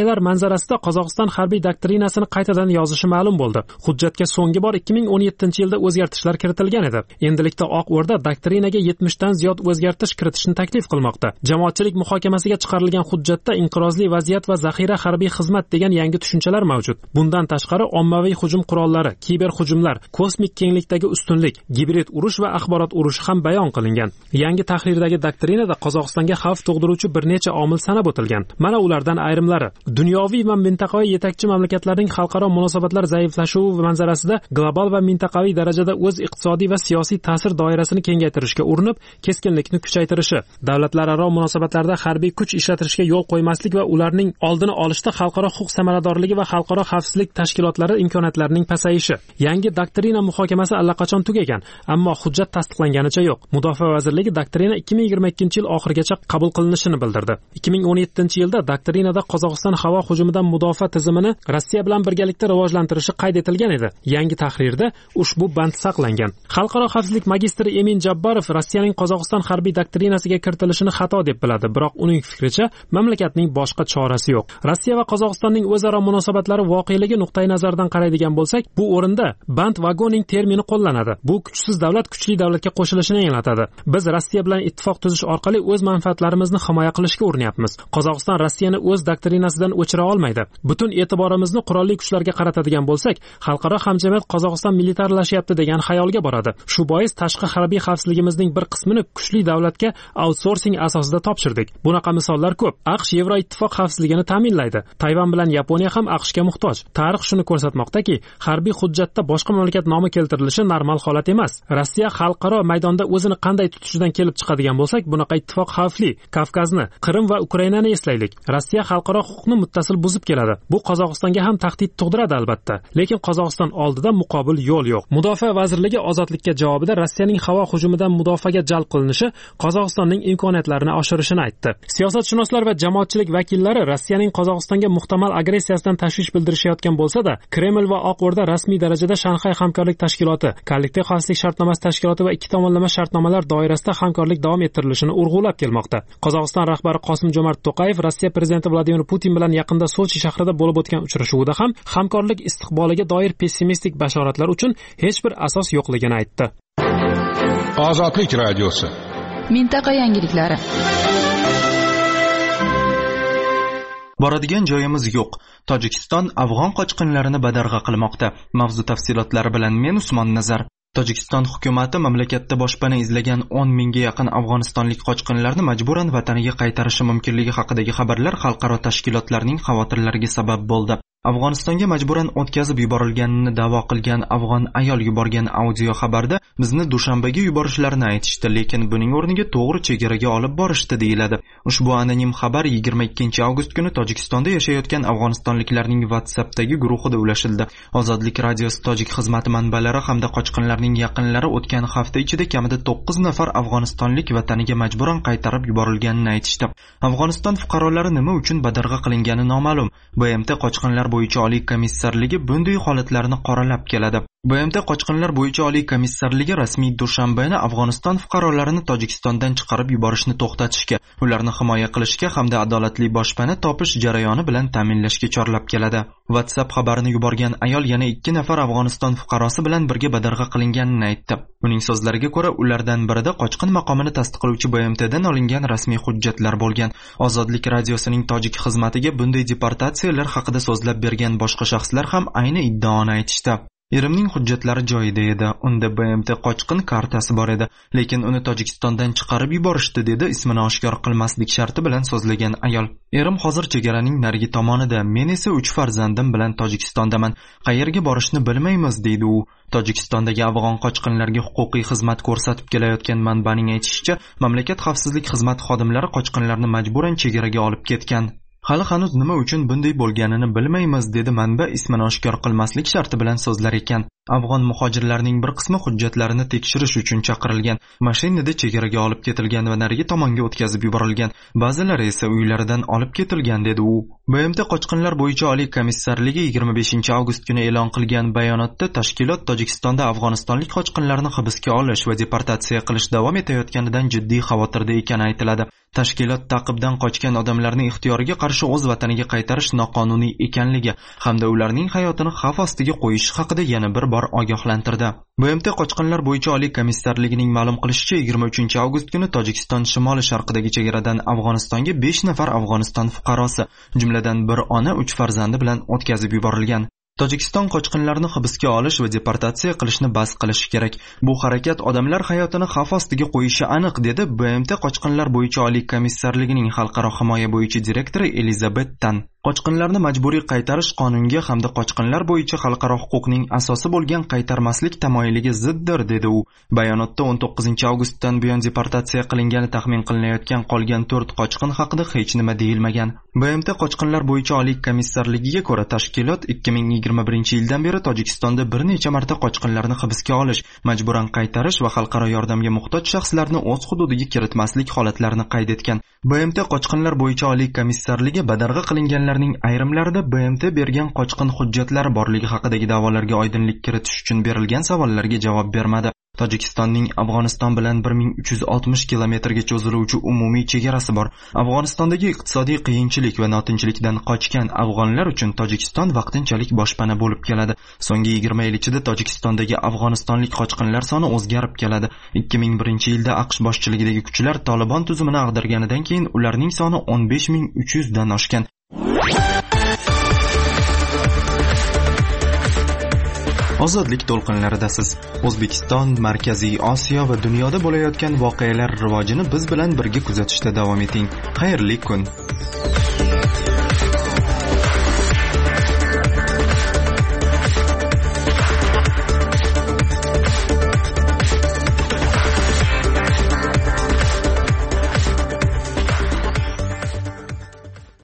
manzarasida Qozog'iston harbiy doktrinasini qaytadan yozishi ma'lum bo'ldi. Hujjatga so'nggi bor 2017-yilda o'zgartishlar kiritilgan edi. Endilikda Oq O'rda doktrinaga 70 dan ziyod o'zgartirish kiritishni taklif qilmoqda. Jamoatchilik muhokamasiga chiqarilgan hujjatda inqirozli vaziyat va zaxira harbiy xizmat degan yangi tushunchalar mavjud. Bundan tashqari ommaviy hujum qurollari, kiber hujumlar, kosmik kenglikdagi ustunlik, gibrid urush va axborot urushi ham bayon qilingan. Yangi tahrirdagi doktrinada Qozog'istonga xavf tug'diruvchi bir necha omil sanab o'tilgan. Mana ulardan ayrimlari: dunyoviy va mintaqaviy yetakchi mamlakatlarning xalqaro munosabatlar zaiflashuvi manzarasida global va mintaqaviy darajada o'z iqtisodiy va siyosiy ta'sir doirasini kengaytirishga urinib, keskinlikni kuchaytirishi, davlatlararo munosabatlarda harbiy kuch ishlatishga yo'l qo'ymaslik va ularning oldini olishda xalqaro huquq samaradorligi va xalqaro xavfsizlik tashkilotlari imkoniyatlarining pasayishi. Yangi doktrina muhokamasi allaqachon tugagan, ammo hujjat tasdiqlanganicha yo'q. Mudofaa vazirligi doktrina 2022-yil oxirigacha qabul qilinishini bildirdi. 2017-yilda doktrinada Qozog'iston havo hujumidan mudofaa tizimini Rossiya bilan birgalikda rivojlantirishi qayd etilgan edi. Yangi tahrirda ushbu band saqlangan. Xalqaro xavfsizlik magistri Emin Jabbarov Rossiyaning Qozog'iston harbiy doktrinasiga kiritilishini xato deb biladi, biroq uning fikricha mamlakatning boshqa chorasi yo'q. Rossiya va Qozog'istonning o'zaro munosabatlari voqeligi nuqtai nazaridan qaraydigan bo'lsak, bu o'rinda band vagoning termini qo'llanadi. Bu kuchsiz davlat kuchli davlatga qo'shilishini anglatadi. Biz Rossiya bilan ittifoq tuzish orqali o'z manfaatlarimizni himoya qilishga urinyapmiz. Qozog'iston Rossiyani o'z doktrinasidan o'chira olmaydi. Butun e'tiborimizni qurolli kuchlarga qaratadigan bo'lsak, xalqaro hamjamiyat Qozog'iston militarlashyapti degan xayolga boradi. Shu bois tashqi harbiy xavfsizligimizning bir qismini kuchli davlatga outsourcing asosida topshirdik. Bunaqa misollar ko'p. AQSh Yevroittifoq xavfsizligini ta'minlaydi. Tayvan bilan Yaponiya ham AQShga muhtoj. Tarix shuni ko'rsatmoqdaki, harbiy hujjatda boshqa mamlakat nomi keltirilishi normal holat emas. Rossiya xalqaro maydonda o'zini qanday tutishidan kelib chiqadigan bo'lsak, bunaqa ittifoq xavfli. Kavkazni, Qrim va Ukrainani eslaylik. Rossiya xalqaro huquqni muttasil buzib keladi. Bu Qozog'istonga ham tahdid tug'diradi albatta. Lekin Qozog'iston oldida muqobil yo'l yo'q. Mudofaa vazirligi ozodlikka javobida Rossiyaning havo hujumidan mudofaaga jalb qilinishi Qozog'istonning imkoniyatlarini oshirishini aytdi. Siyosatshunoslar va jamoatchilik vakillari Rossiyaning Qozog'istonga muhtamal agressiyasidan tashvish bildirishayotgan bo'lsa-da, Kreml va Oq O'rda rasmiy darajada Shanxay hamkorlik tashkiloti, kollektiv xavfsizlik shartnomasi tashkiloti va ikki tomonlama shartnomalar doirasida hamkorlik davom ettirilishini urg'ulab kelmoqda. Qozog'iston rahbari Qosim-Jo'mart To'qayev Rossiya prezidenti Vladimir Putin bilan yaqinda Sochi shahrida bo'lib o'tgan uchrashuvida ham hamkorlik istiqboliga doir pessimistik bashoratlar uchun hech bir asos yo'qligini aytdi. Ozodlik radiosi. Mintaqa yangiliklari. Boradigan joyimiz yo'q. Tojikiston afg'on qochqinlarini badarg'a qilmoqda. Mavzu tafsilotlari bilan men Usmon Nazar. Tojikiston hukumati mamlakatda boshpana izlagan 10 mingga yaqin afg'onistonlik qochqinlarni majburan vataniga qaytarishi mumkinligi haqidagi xabarlar xalqaro tashkilotlarning xavotirlariga sabab bo'ldi. Afg'onistonga majburan o'tkazib yuborilganini da'vo qilgan afg'on ayol yuborgan audio xabarda bizni Dushanbaga yuborishlarini aytishdi, lekin buning o'rniga to'g'ri chegaraga olib borishdi deyiladi. Ushbu anonim xabar 22-avgust kuni Tojikistonda yashayotgan afg'onistonliklarning WhatsAppdagi guruhida ulashildi. Ozodlik radiosi tojik xizmati manbalari hamda qochqinlarning yaqinlari o'tgan hafta ichida kamida 9 nafar afg'onistonlik vataniga majburan qaytarib yuborilganini aytishdi. Afg'oniston fuqarolari nima uchun badarg'a qilingani noma'lum. BMT qochqinlar bo'yicha oliy komissarligi bunday holatlarni qoralab keladi. BMT qochqinlar bo'yicha oliy komissarligi rasmiy Dushanbani Afg'oniston fuqarolarini Tojikistondan chiqarib yuborishni to'xtatishga, ularni himoya qilishga hamda adolatli boshpana topish jarayoni bilan ta'minlashga chorlab keladi. WhatsApp xabarini yuborgan ayol yana 2 nafar Afg'oniston fuqarosi bilan birga badarg'a qilinganini aytdi. Uning so'zlariga ko'ra, ulardan birida qochqin maqomini tasdiqlovchi BMTdan olingan rasmiy hujjatlar bo'lgan. Ozodlik radiosining tojik xizmatiga bunday deportatsiyalar haqida so'zlab bergan boshqa shaxslar ham ayni iddaoni aytishdi. Erimning hujjatlari joyida edi. Unda BMT qochqin kartasi bor edi, lekin uni Tojikistondan chiqarib yuborishdi, dedi ismini oshkor qilmaslik sharti bilan so'zlagan ayol. Erim hozir chegaraning narigi tomonida, men esa 3 farzandim bilan Tojikistondaman. Qayerga borishni bilmaymiz, deydi u. Tojikistondagi afg'on qochqinlarga huquqiy xizmat ko'rsatib kelayotgan manbaning aytishicha, mamlakat xavfsizlik xizmat xodimlari qochqinlarni majburan chegaraga olib ketgan. Hali hanuz nima uchun bunday bo'lganini bilmaymiz, dedi manba ismini oshkor qilmaslik sharti bilan so'zlar ekan. Afg'on muhojirlarning bir qismi hujjatlarini tekshirish uchun chaqirilgan, mashinada chegaraga olib ketilgan va narigi tomonga o'tkazib yuborilgan, ba'zilari esa uylaridan olib ketilgan, dedi u. BMT qochqinlar bo'yicha Oliy komissarligi 25-avgust kuni e'lon qilgan bayonotda tashkilot Tojikistonda afg'onistonlik qochqinlarni hibsga olish va deportatsiya qilish davom etayotganidan jiddiy xavotirda ekani aytiladi. Tashkilot ta'qibdan qochgan odamlarni ixtiyoriga qarshi o'z vataniga qaytarish noqonuniy ekanligi hamda ularning hayotini xavf ostiga qo'yish haqida yana bir bor ogohlantirdi. BMT qochqinlar bo'yicha Oliy komissarligining ma'lum qilishicha 23-avgust kuni Tojikiston shimoli sharqidagi chegaradan Afg'onistonga 5 nafar Afg'oniston fuqarosi, jumladan bir ona 3 farzandi bilan o'tkazib yuborilgan. Tojikiston qochqinlarni hibsga olish va deportatsiya qilishni bas qilishi kerak. Bu harakat odamlar hayotini xavf ostiga qo'yishi aniq, dedi BMT qochqinlar bo'yicha Oliy komissarligining xalqaro himoya bo'yicha direktori Elizabet Tan. Qochqinlarni majburiy qaytarish qonunga hamda qochqinlar bo'yicha xalqaro huquqning asosi bo'lgan qaytarmaslik tamoyiliga ziddir, dedi u. Bayonotda 19-avgustdan buyon deportatsiya qilingani taxmin qilinayotgan qolgan 4 qochqin haqida hech nima deyilmagan. BMT qochqinlar bo'yicha Oliy komissarligiga ko'ra, tashkilot 2021-yildan beri Tojikistonda bir necha marta qochqinlarni hibsga olish, majburan qaytarish va xalqaro yordamga muhtoj shaxslarni o'z hududiga kiritmaslik holatlarini qayd etgan. BMT qochqinlar bo'yicha Oliy komissarligi badarg'a qilinganlarning ayrimlarida BMT bergan qochqin hujjatlari borligi haqidagi da'volarga oydinlik kiritish uchun berilgan savollarga javob bermadi. Tojikistonning Afg'oniston bilan 1360 kilometrga cho'ziluvchi umumiy chegarasi bor. Afg'onistondagi iqtisodiy qiyinchilik va notinchlikdan qochgan afg'onlar uchun Tojikiston vaqtinchalik boshpana bo'lib keladi. So'nggi 20 yil ichida Tojikistondagi afg'onistonlik qochqinlar soni o'zgarib keladi. 2001-yilda AQSh boshchiligidagi kuchlar Tolibon tuzumini ag'darganidan keyin ularning soni 15300 dan oshgan. Ozodlik to'lqinlaridasiz. O'zbekiston, Markaziy Osiyo va dunyoda bo'layotgan voqealar rivojini biz bilan birga kuzatishda davom eting. Xayrli kun.